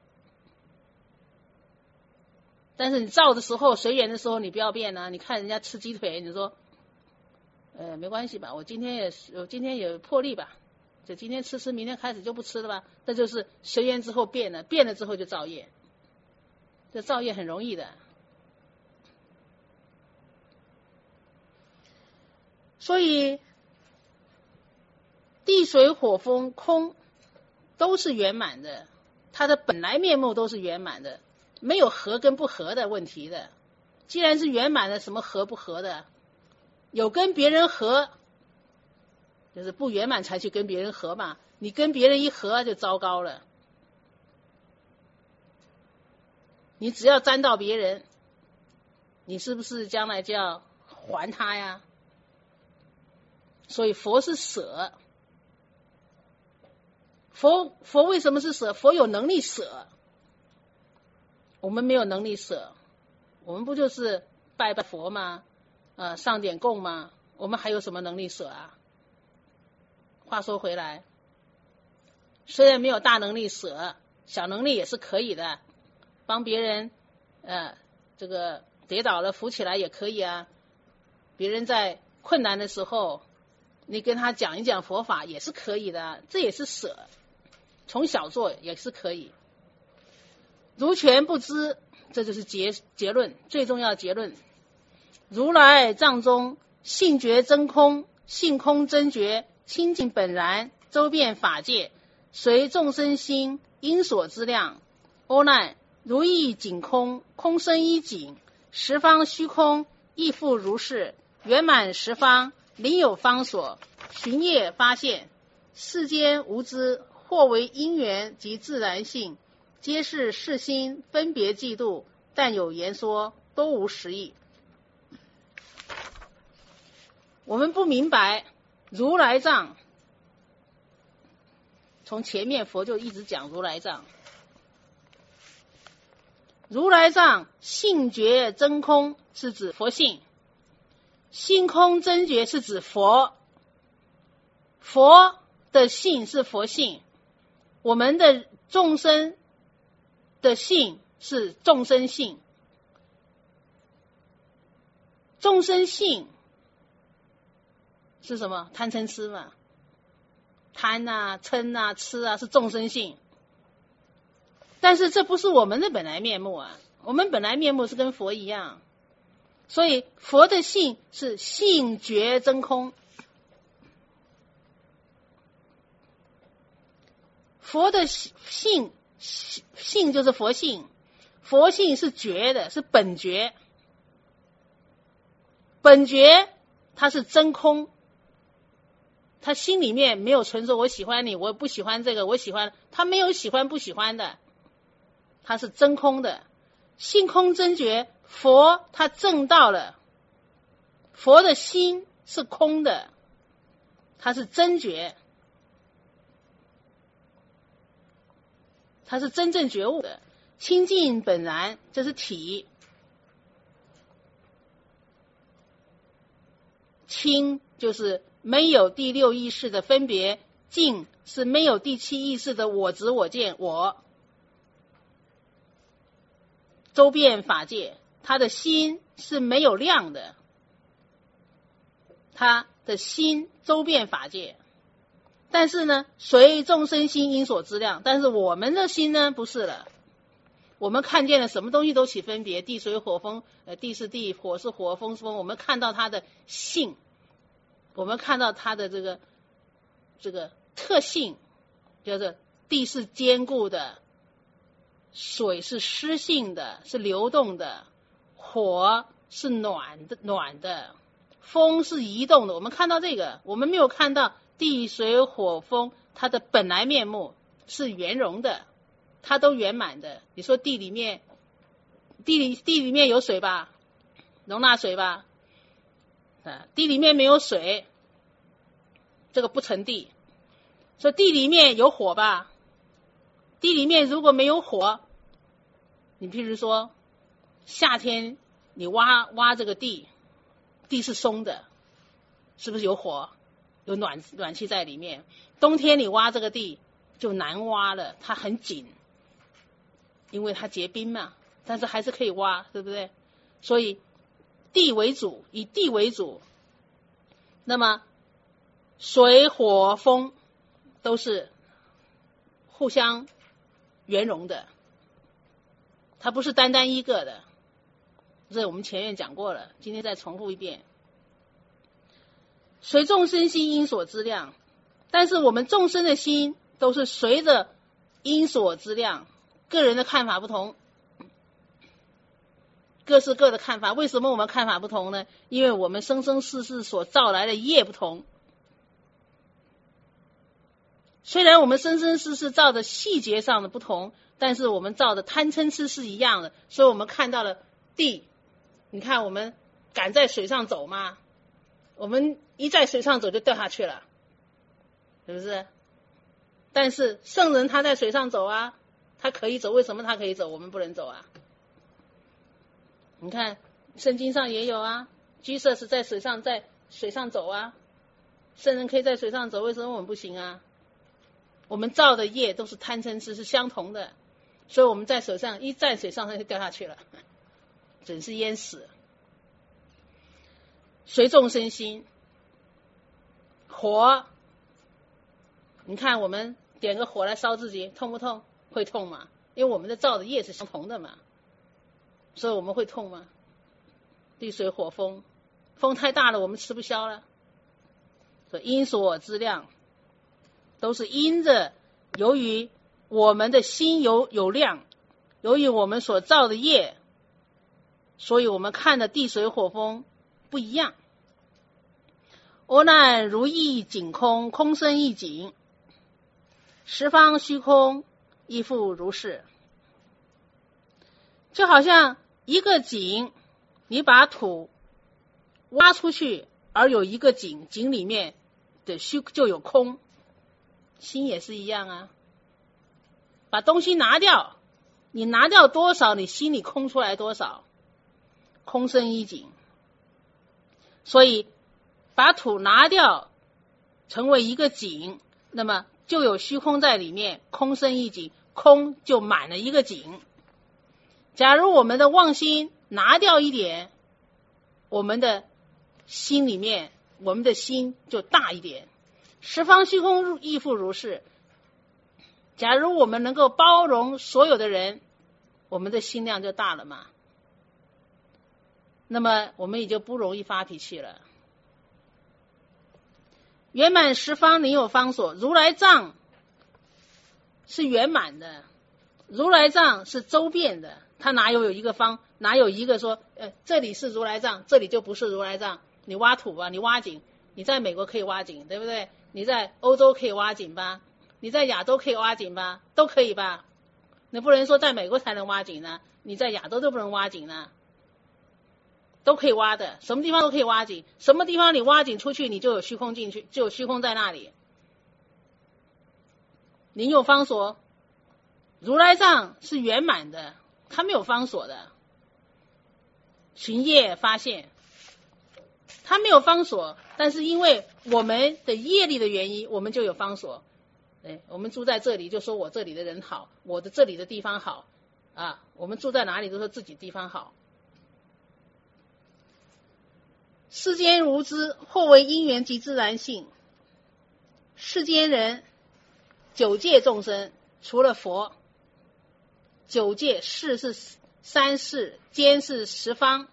但是你照的时候，随缘的时候，你不要变啊！你看人家吃鸡腿，你说，呃，没关系吧？我今天也我今天有魄力吧，就今天吃吃，明天开始就不吃了吧？这就是随缘之后变了，变了之后就造业。这造业很容易的，所以地水火风空都是圆满的，它的本来面目都是圆满的。没有合跟不合的问题的，既然是圆满的，什么合不合的？有跟别人合，就是不圆满才去跟别人合嘛。你跟别人一合就糟糕了，你只要沾到别人，你是不是将来就要还他呀？所以佛是舍，佛佛为什么是舍？佛有能力舍。我们没有能力舍，我们不就是拜拜佛吗？呃，上点供吗？我们还有什么能力舍啊？话说回来，虽然没有大能力舍，小能力也是可以的，帮别人，呃，这个跌倒了扶起来也可以啊。别人在困难的时候，你跟他讲一讲佛法也是可以的，这也是舍，从小做也是可以。如全不知，这就是结结论，最重要的结论。如来藏中性觉真空，性空真觉，清净本然，周遍法界，随众生心因所知量。阿难，如意景空，空生一景，十方虚空亦复如是，圆满十方，另有方所，寻业发现。世间无知，或为因缘及自然性，皆是世心分别嫉妒，但有言说，都无实义。我们不明白如来藏，从前面佛就一直讲如来藏。如来藏性觉真空是指佛性，性空真觉是指佛，佛的性是佛性，我们的众生的性是众生性，众生性是什么？贪嗔痴嘛，贪啊、嗔啊、痴啊是众生性，但是这不是我们的本来面目啊，我们本来面目是跟佛一样，所以佛的性是性觉真空，佛的性性就是佛性，佛性是觉的，是本觉，本觉它是真空，他心里面没有存说我喜欢你，我不喜欢这个，我喜欢，他没有喜欢不喜欢的，他是真空的，性空真觉。佛他证到了，佛的心是空的，他是真觉，他是真正觉悟的，清净本然，这是体。清就是没有第六意识的分别，净是没有第七意识的我执我见我。周遍法界，他的心是没有量的，他的心周遍法界，但是呢，随众生心因所知量，但是我们的心呢不是了，我们看见了什么东西都起分别，地水火风，呃，地是地，火是火，风是风，我们看到它的性，我们看到它的这个这个特性，就是地是坚固的，水是湿性的，是流动的，火是暖的暖的，风是移动的，我们看到这个，我们没有看到地水火风它的本来面目是圆融的，它都圆满的。你说地里面地里地里面有水吧，容纳水吧， 啊，地里面没有水，这个不成地。说地里面有火吧，地里面如果没有火，你譬如说夏天你挖挖这个地，地是松的，是不是有火，有暖暖气在里面？冬天你挖这个地就难挖了，它很紧，因为它结冰嘛，但是还是可以挖，对不对？所以地为主，以地为主，那么水火风都是互相圆融的，它不是单单一个的，这我们前面讲过了，今天再重复一遍。随众生心因所知量，但是我们众生的心都是随着因所知量，个人的看法不同，各是各的看法。为什么我们看法不同呢？因为我们生生世世所造来的业不同。虽然我们生生世世造的细节上的不同，但是我们造的贪嗔痴是一样的，所以我们看到了地，你看我们敢在水上走吗？我们一在水上走就掉下去了，是不是？但是圣人他在水上走啊，他可以走，为什么他可以走，我们不能走啊？你看圣经上也有啊，居舍是在水上在水上走啊，圣人可以在水上走，为什么我们不行啊？我们造的业都是贪嗔痴是相同的，所以我们在水上一在水上就掉下去了，准是淹死。随众生心，火，你看我们点个火来烧自己，痛不痛？会痛嘛？因为我们的造的业是相同的嘛，所以我们会痛吗？地水火风，风太大了我们吃不消了，所以因所知量都是因着由于我们的心有有量，由于我们所造的业，所以我们看的地水火风不一样。阿难如意景空，空生一景，十方虚空亦复如是。就好像一个井，你把土挖出去，而有一个井，井里面的虚就有空，心也是一样啊。把东西拿掉，你拿掉多少，你心里空出来多少，空生一景。所以把土拿掉，成为一个井，那么就有虚空在里面，空生一景，空就满了一个井。假如我们的妄心拿掉一点，我们的心里面，我们的心就大一点。十方虚空亦复如是。假如我们能够包容所有的人，我们的心量就大了嘛，那么我们也就不容易发脾气了。圆满十方宁有方所，如来藏是圆满的，如来藏是周遍的，它哪有有一个方，哪有一个说呃这里是如来藏，这里就不是如来藏。你挖土吧，你挖井，你在美国可以挖井，对不对？你在欧洲可以挖井吧，你在亚洲可以挖井吧，都可以吧？你不能说在美国才能挖井呢，你在亚洲都不能挖井呢，都可以挖的，什么地方都可以挖井，什么地方你挖井出去，你就有虚空进去，就有虚空在那里。宁有方所，如来藏是圆满的，它没有方所的。寻业发现，它没有方所，但是因为我们的业力的原因，我们就有方所。对，我们住在这里就说我这里的人好，我的这里的地方好啊，我们住在哪里都说自己地方好。世间如知，或为因缘及自然性。世间人九界众生，除了佛，九界，世是三世，间是十方。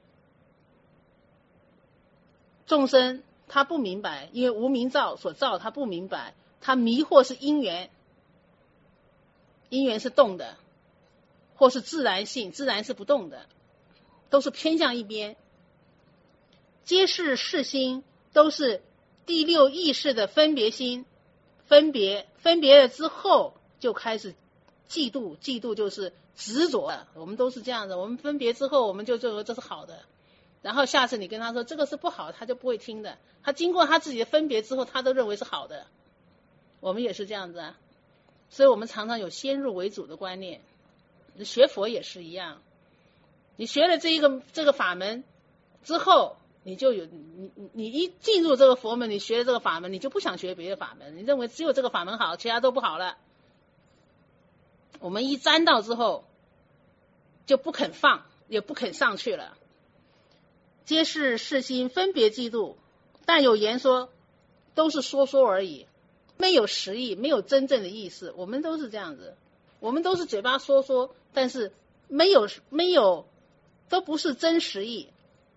众生他不明白，因为无明造所造，他不明白，他迷惑是因缘，因缘是动的，或是自然性，自然是不动的，都是偏向一边。皆是识心，都是第六意识的分别心，分别分别了之后就开始嫉妒，嫉妒就是执着。我们都是这样的，我们分别之后我们就认为这是好的， 然后下次你跟他说这个是不好，他就不会听的。他经过他自己的分别之后，他都认为是好的。我们也是这样子啊，所以我们常常有先入为主的观念。学佛也是一样，你学了这一个这个法门之后，你就有你你你一进入这个佛门，你学了这个法门，你就不想学别的法门，你认为只有这个法门好，其他都不好了。我们一沾到之后，就不肯放，也不肯上去了。皆是世心分别嫉妒，但有言说都是说说而已，没有实意，没有真正的意思。我们都是这样子，我们都是嘴巴说说，但是没有没有，都不是真实意。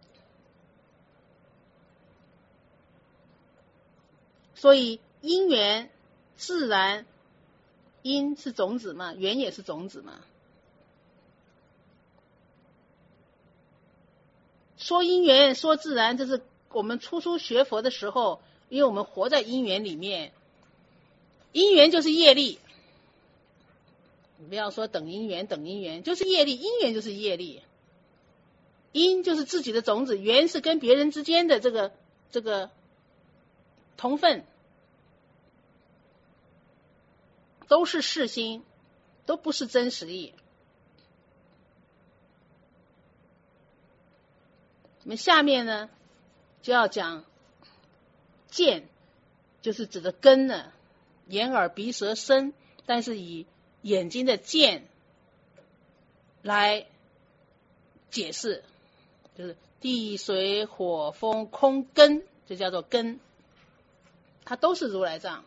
所以因缘自然，因是种子嘛，缘也是种子嘛。说因缘说自然，这是我们初初学佛的时候，因为我们活在因缘里面，因缘就是业力，你不要说等因缘等因缘，就是业力，因缘就是业力，因就是自己的种子，缘是跟别人之间的这个这个同分，都是世心，都不是真实意。我们下面呢就要讲见，就是指的根呢，眼耳鼻舌身，但是以眼睛的见来解释，就是地水火风空根，这叫做根，它都是如来藏。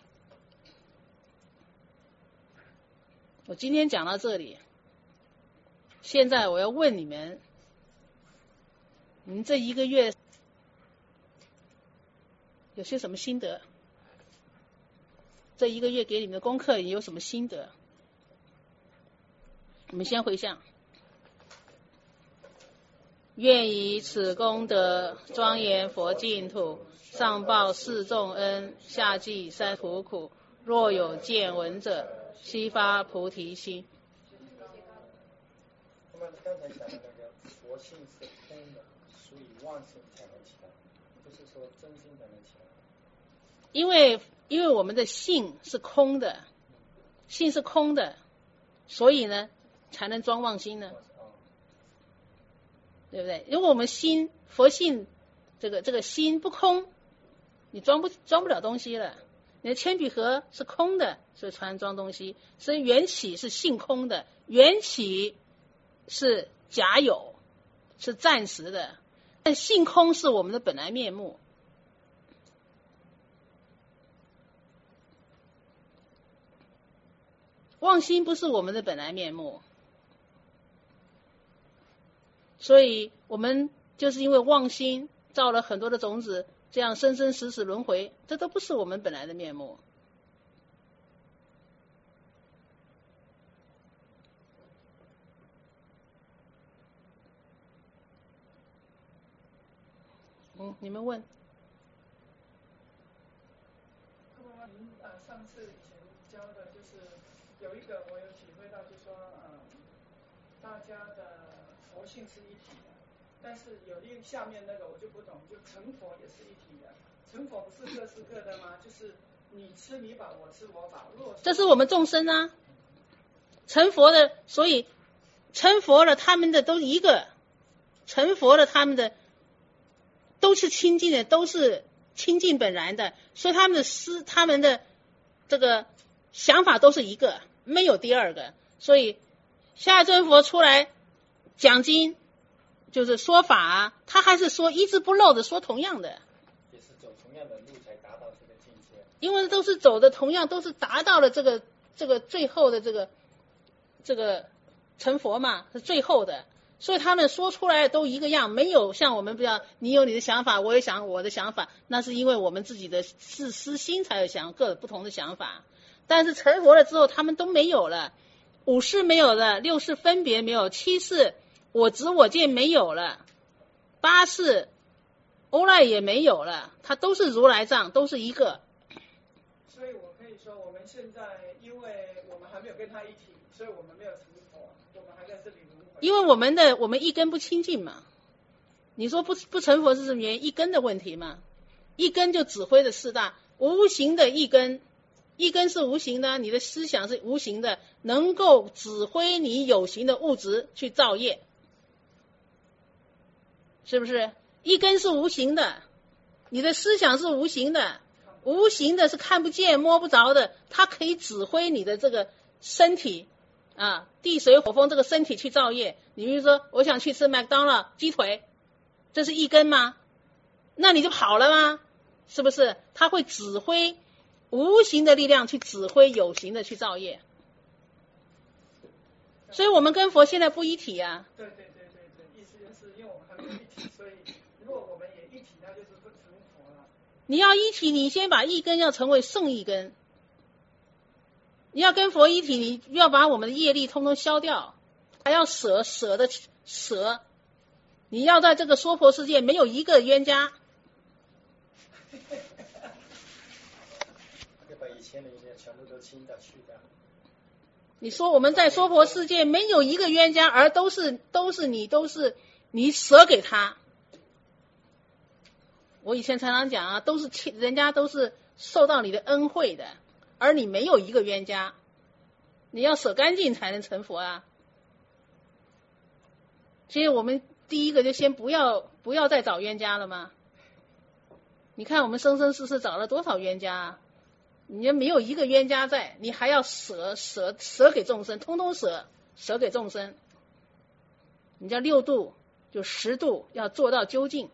我今天讲到这里，现在我要问你们，你们这一个月有些什么心得？这一个月给你们的功课有什么心得？我们先回向。愿以此功德庄严佛净土，上报四重恩，下济三途苦。若有见闻者，悉发菩提心。 那么刚才讲的那个佛性是空的，所以妄性才能起来，不是说真心才能起来。 因为因为我们的性是空的，性是空的，所以呢才能装妄心呢，对不对？如果我们心佛性这个这个心不空，你装不装不了东西了。你的铅笔盒是空的，所以才能装东西。所以缘起是性空的，缘起是假有，是暂时的，但性空是我们的本来面目。妄心不是我们的本来面目，所以我们就是因为妄心造了很多的种子，这样生生死死轮回，这都不是我们本来的面目。嗯，你们问。 您呃上次以前教的就是有一个我有体会到，就是说呃大家的佛性是一体的，但是有另下面那个我就不懂，就成佛也是一体的。成佛不是各是各的吗？就是你吃你饱，我吃我饱。若这是我们众生啊，成佛的，所以成佛了，他们的都一个，成佛了，他们的都是清净的，都是清净本然的，所以他们的思，他们的这个想法都是一个，没有第二个。所以下尊佛出来讲经，就是说法啊，他还是说一字不漏的说同样的。 也是走同样的路才达到这个境界。 因为都是走的同样，都是达到了这个这个最后的这个这个成佛嘛，是最后的，所以他们说出来都一个样，没有像我们不要你有你的想法，我也想我的想法，那是因为我们自己的自私心才有想各不同的想法。但是成佛了之后，他们都没有了，五识没有了，六识分别没有，七识我执我见没有了，八识欧赖也没有了，它都是如来藏，都是一个。 所以我可以说，我们现在因为我们还没有跟他一起，所以我们没有成佛，我们还在这里轮回。 因为我们的我们一根不清净嘛， 你说不不成佛是什么原因？一根的问题嘛，一根就指挥了四大，无形的一根，一根是无形的，你的思想是无形的，能够指挥你有形的物质去造业，是不是？一根是无形的，你的思想是无形的，无形的是看不见摸不着的，它可以指挥你的这个身体啊，地水火风这个身体去造业。你比如说我想去吃麦当劳鸡腿，这是一根吗？那你就跑了吗？是不是？它会指挥无形的力量去指挥有形的去造业，所以我们跟佛现在不一体啊。 对对对对对，意思就是因为我们还没有一体，所以如果我们也一体，那就是不成佛了。 你要一体，你先把一根要成为圣一根。你要跟佛一体，你要把我们的业力通通消掉，还要舍舍的舍。你要在这个娑婆世界没有一个冤家。 就把以前的一些全部都清掉去掉。 你说我们在娑婆世界没有一个冤家，而都是都是你都是你舍给他。我以前常常讲啊，都是人家都是受到你的恩惠的，而你没有一个冤家，你要舍干净才能成佛啊。所以我们第一个就先不要不要再找冤家了吗？你看我们生生世世找了多少冤家啊？你没有一个冤家在，你还要舍舍舍给众生，通通舍舍给众生。你叫六度就十度要做到究竟，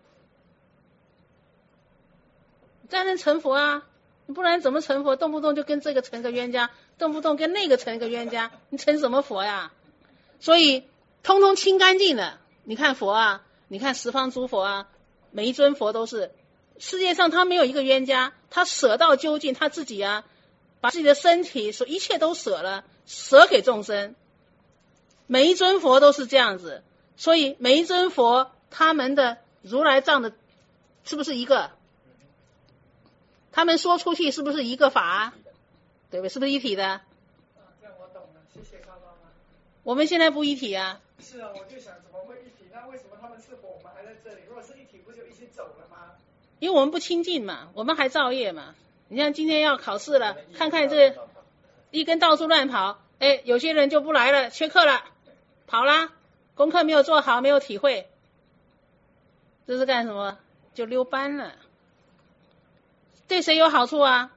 才能成佛啊！不然怎么成佛？动不动就跟这个成个冤家，动不动跟那个成个冤家，你成什么佛呀？所以通通清干净了。你看佛啊，你看十方诸佛啊，每一尊佛都是世界上他没有一个冤家，他舍到究竟，他自己啊，把自己的身体所一切都舍了，舍给众生。每一尊佛都是这样子，所以每一尊佛他们的如来藏的是不是一个？他们说出去是不是一个法？对不对？是不是一体的？ 啊，这样我懂了，谢谢高妈妈。 我们现在不一体啊。 是啊，我就想怎么会一体？那为什么他们是佛，我们还在这里？如果是一体，不就一起走了吗？ 因为我们不清净嘛，我们还造业嘛。你像今天要考试了，看看这一根到处乱跑，哎，有些人就不来了，缺课了，跑啦，功课没有做好，没有体会，这是干什么？就溜班了。对谁有好处啊？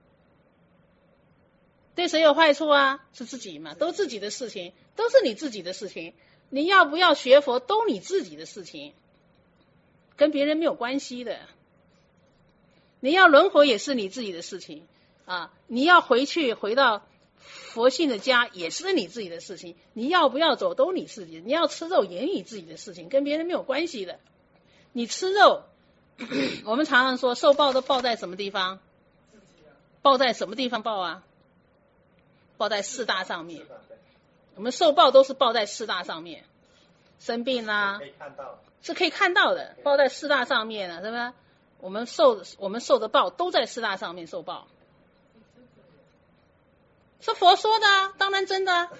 对谁有坏处啊？是自己嘛，都自己的事情，都是你自己的事情。你要不要学佛，都你自己的事情，跟别人没有关系的。你要轮回也是你自己的事情啊，你要回去回到佛性的家也是你自己的事情，你要不要走都你自己，你要吃肉也你自己的事情，跟别人没有关系的。你吃肉，我们常常说受报都报在什么地方？报在什么地方报啊？报在四大上面。我们受报都是报在四大上面，生病啦、啊， 可以看到是可以看到的，报在四大上面了，是吧？我们受我们受的报都在四大上面受报，是佛说的啊，当然真的啊，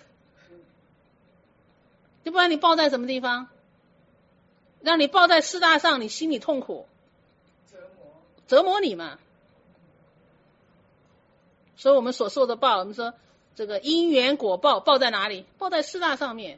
要不然你报在什么地方？让你报在四大上，你心里痛苦， 折磨折磨你嘛。所以我们所受的报，我们说这个因缘果报报在哪里？报在四大上面。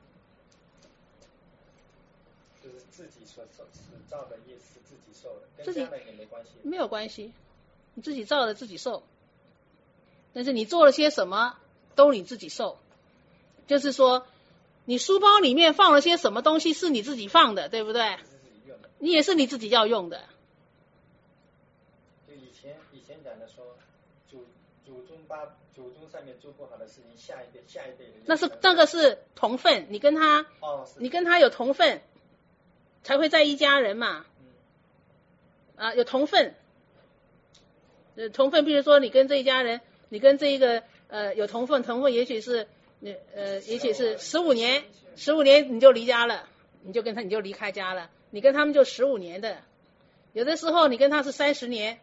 就是自己所受所造的业是自己受的，跟自己家人也没关系。 没有关系，你自己造的自己受。但是你做了些什么，都你自己受。就是说，你书包里面放了些什么东西是你自己放的，对不对？ 是自己用的。 你也是你自己要用的。 就以前以前讲的说，祖祖宗把祖宗上面做不好的事情，下一辈下一辈的。 那是那个是同分，你跟他， 哦，是你跟他有同分，才会在一家人嘛。 嗯、 啊，有同分。呃，同分，比如说你跟这一家人，你跟这一个呃有同分，同分也许是呃也许是十五年，十五年你就离家了，你就跟他你就离开家了，你跟他们就十五年的，有的时候你跟他是三十年。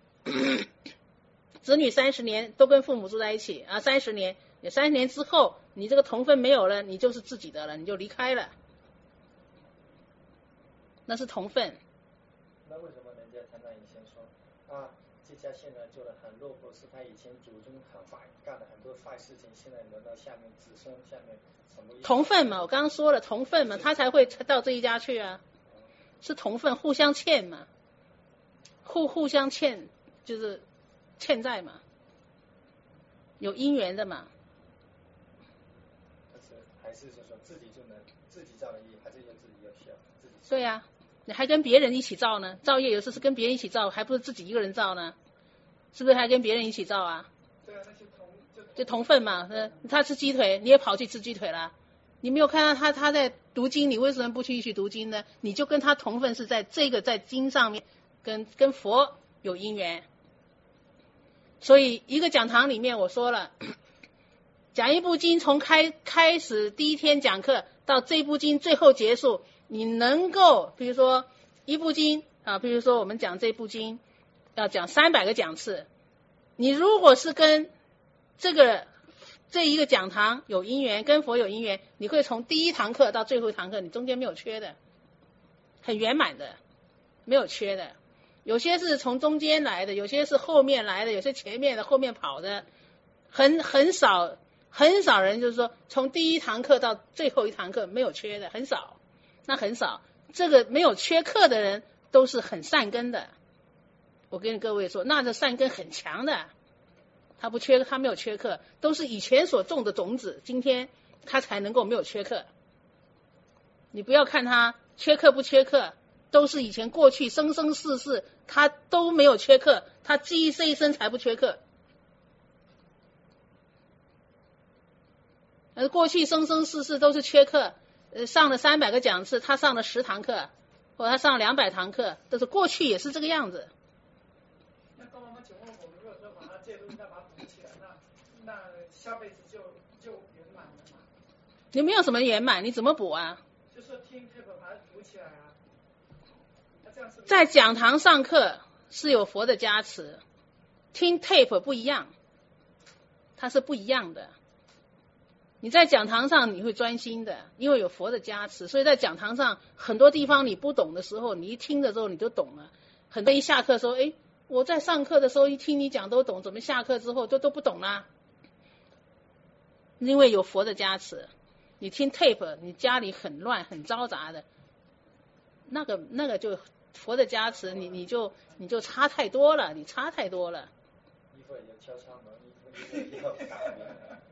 子女三十年都跟父母住在一起啊，三十年，有三十年之后，你这个同分没有了，你就是自己的了，你就离开了。 那是同分。 那为什么人家常常以前说啊，这家现在做的很落魄，是他以前祖宗很坏，干了很多坏事情，现在轮到下面子孙下面什么？ 同分嘛，我刚刚说了同分嘛，他才会到这一家去啊，是同分，互相欠嘛，互互相欠就是欠债嘛，有因缘的嘛。 但是还是就说自己就能自己造的业，还是要自己要需要自己。 对呀、啊，你还跟别人一起造呢？造业有时是跟别人一起造，还不是自己一个人造呢？是不是还跟别人一起造啊？ 对啊，那就同就同分嘛。他吃鸡腿，你也跑去吃鸡腿了。你没有看到他他在读经，你为什么不去一起读经呢？你就跟他同分，是在这个在经上面跟跟佛有因缘。所以一个讲堂里面我说了，讲一部经从开开始第一天讲课到这部经最后结束，你能够比如说一部经啊，比如说我们讲这部经要讲三百个讲次，你如果是跟这个这一个讲堂有因缘，跟佛有因缘，你会从第一堂课到最后一堂课，你中间没有缺的，很圆满的，没有缺的。有些是从中间来的，有些是后面来的，有些前面的后面跑的，很很少很少人就是说从第一堂课到最后一堂课没有缺的，很少，那很少。这个没有缺课的人都是很善根的，我跟各位说，那这善根很强的。他不缺，他没有缺课，都是以前所种的种子，今天他才能够没有缺课。你不要看他缺课不缺课，都是以前过去生生世世他都没有缺课，他这一这一生才不缺课。呃，过去生生世世都是缺课，呃，上了三百个讲次，他上了十堂课，或者他上了两百堂课，都是过去也是这个样子。 下辈子就就圆满了嘛？ 你没有什么圆满，你怎么补啊？ 就是听 tape 把它补起来啊。这样是在讲堂上课是有佛的加持，听 tape 不一样，它是不一样的。你在讲堂上你会专心的，因为有佛的加持，所以在讲堂上很多地方你不懂的时候，你一听的时候你就懂了。很多一下课说，哎，我在上课的时候一听你讲都懂，怎么下课之后都都不懂啦？因为有佛的加持，你听 tape， 你家里很乱很嘈杂的，那个那个就佛的加持，你你就你就差太多了，你差太多了。 一会儿要敲敲门，一会儿要打门。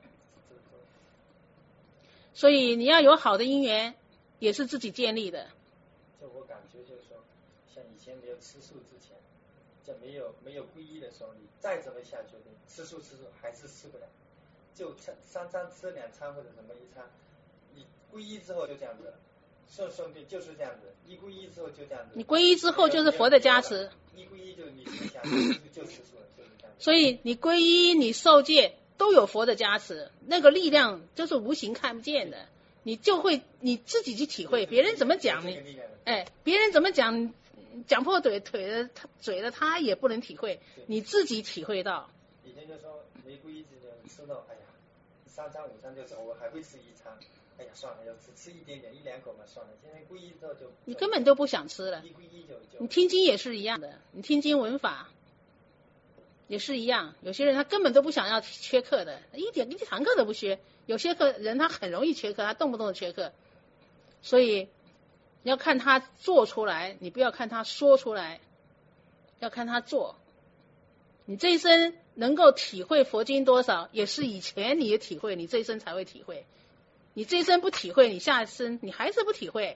所以你要有好的因缘，也是自己建立的。 就我感觉就是说，像以前没有吃素之前，就没有没有皈依的时候，你再怎么下决定吃素吃素还是吃不了。就三三餐吃两餐或者什么一餐，你皈依之后就这样子，顺顺便就是这样子，一皈依之后就这样子。 你皈依之后就是佛的加持。 一皈依就你吃下就吃素了，就是这样子。 所以你皈依你受戒都有佛的加持，那个力量就是无形看不见的，你就会你自己去体会，别人怎么讲你，哎，别人怎么讲讲破腿腿的他嘴的他也不能体会，你自己体会到。 以前就说没皈依之前吃到，哎呀。三餐午餐就是我还会吃一餐，哎呀算了，要吃吃一点点一两口嘛算了。现在皈依之后就你根本都不想吃了。 一皈依就就。 你听经也是一样的，你听经闻法也是一样。有些人他根本都不想要缺课的，一点一堂课都不缺。有些课人他很容易缺课，他动不动就缺课。所以你要看他做出来，你不要看他说出来，要看他做。你这一生能够体会佛经多少，也是以前你也体会，你这一生才会体会。你这一生不体会，你下一生你还是不体会，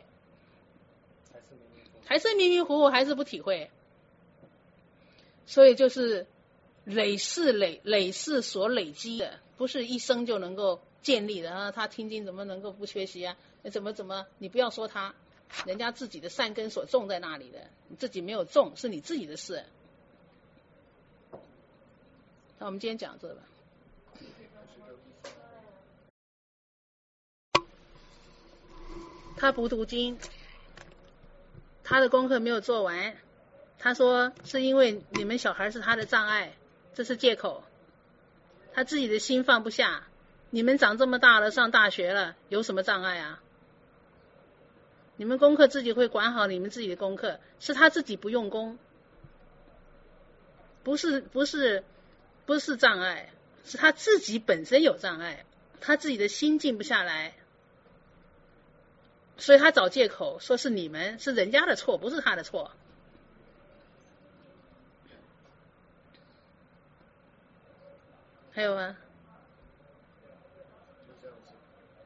还是迷迷糊糊，还是不体会。所以就是累世累累世所累积的，不是一生就能够建立的啊。他听经怎么能够不缺席啊？怎么怎么？你不要说他，人家自己的善根所种在那里的，你自己没有种，是你自己的事。那我们今天讲这个吧。他不读经，他的功课没有做完，他说是因为你们小孩是他的障碍，这是借口。他自己的心放不下，你们长这么大了，上大学了，有什么障碍啊？ 你们功课自己会管好你们自己的功课，是他自己不用功，不是不是不是障碍，是他自己本身有障碍，他自己的心静不下来，所以他找借口说是你们是人家的错，不是他的错。还有吗？ 就这样子，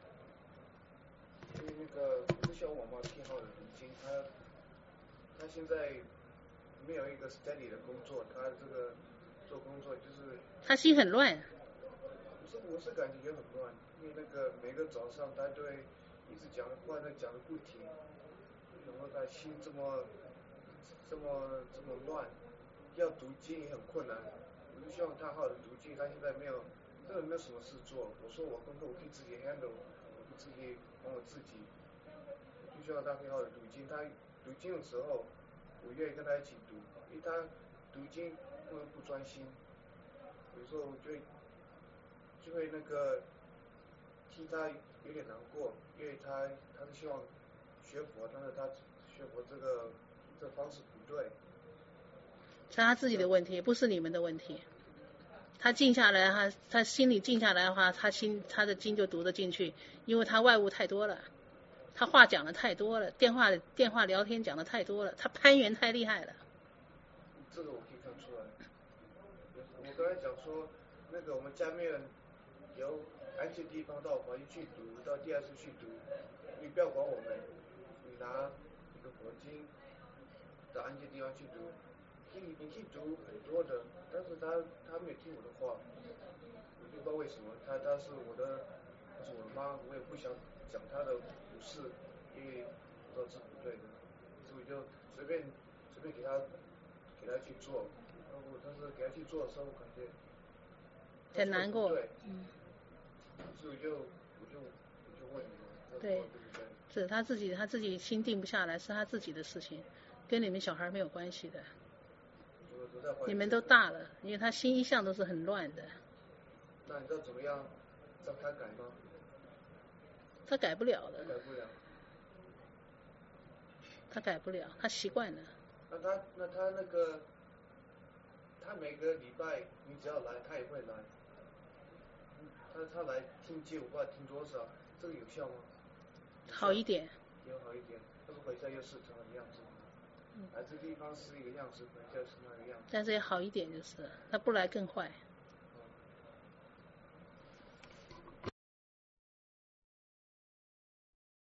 因为那个不像我妈挺好的读经，她她现在没有一个 steady 的工作，她这个做工作就是他心很乱。 是我是感觉也很乱，因为那个每个早上她都会一直讲话，那讲的不停，然后她心这么这么这么乱，要读经也很困难。我就希望她好好的读经，她现在没有真的没有什么事做。我说我功课我可以自己 handle， 我可以自己帮我自己，就希望她可以好好的读经。她读经的时候，我愿意跟她一起读，因为她读经不能不专心，有时候我就就会那个替她有点难过，因为她她是希望学佛，但是她学佛这个这个方式不对。 是他自己的问题，不是你们的问题。他静下来，他他心里静下来的话，他心他的经就读得进去，因为他外物太多了，他话讲的太多了，电话电话聊天讲的太多了，他攀缘太厉害了。 这个我可以看出来。我刚才讲说，那个我们家面有安静地方到我房间去读，到第二次去读，你不要管我们，你拿一个佛经到安静地方去读。你你可以读很多的，但是他他没有听我的话，我就不知道为什么。他他是我的，他是我的妈，我也不想讲他的不是，因为我知道是不对的，所以我就随便随便给他给他去做，然后但是给他去做的时候，我感觉很难过。 对， 嗯。 所以我就我就我就问你们， 对， 对不对？ 是他自己他自己心定不下来，是他自己的事情，跟你们小孩没有关系的。你们都大了，因为他心一向都是很乱的。 那你知道怎么样让他改吗？ 他改不了的。 改不了。 他改不了，他习惯了。 那他那他那个，他每个礼拜你只要来，他也会来。他他来听经，我不知道听多少，这个有效吗？ 好一点。 有好一点，但是回家又是同样的样子。来这地方是一个样子，回家是那个样子。 但是也好一点就是，他不来更坏。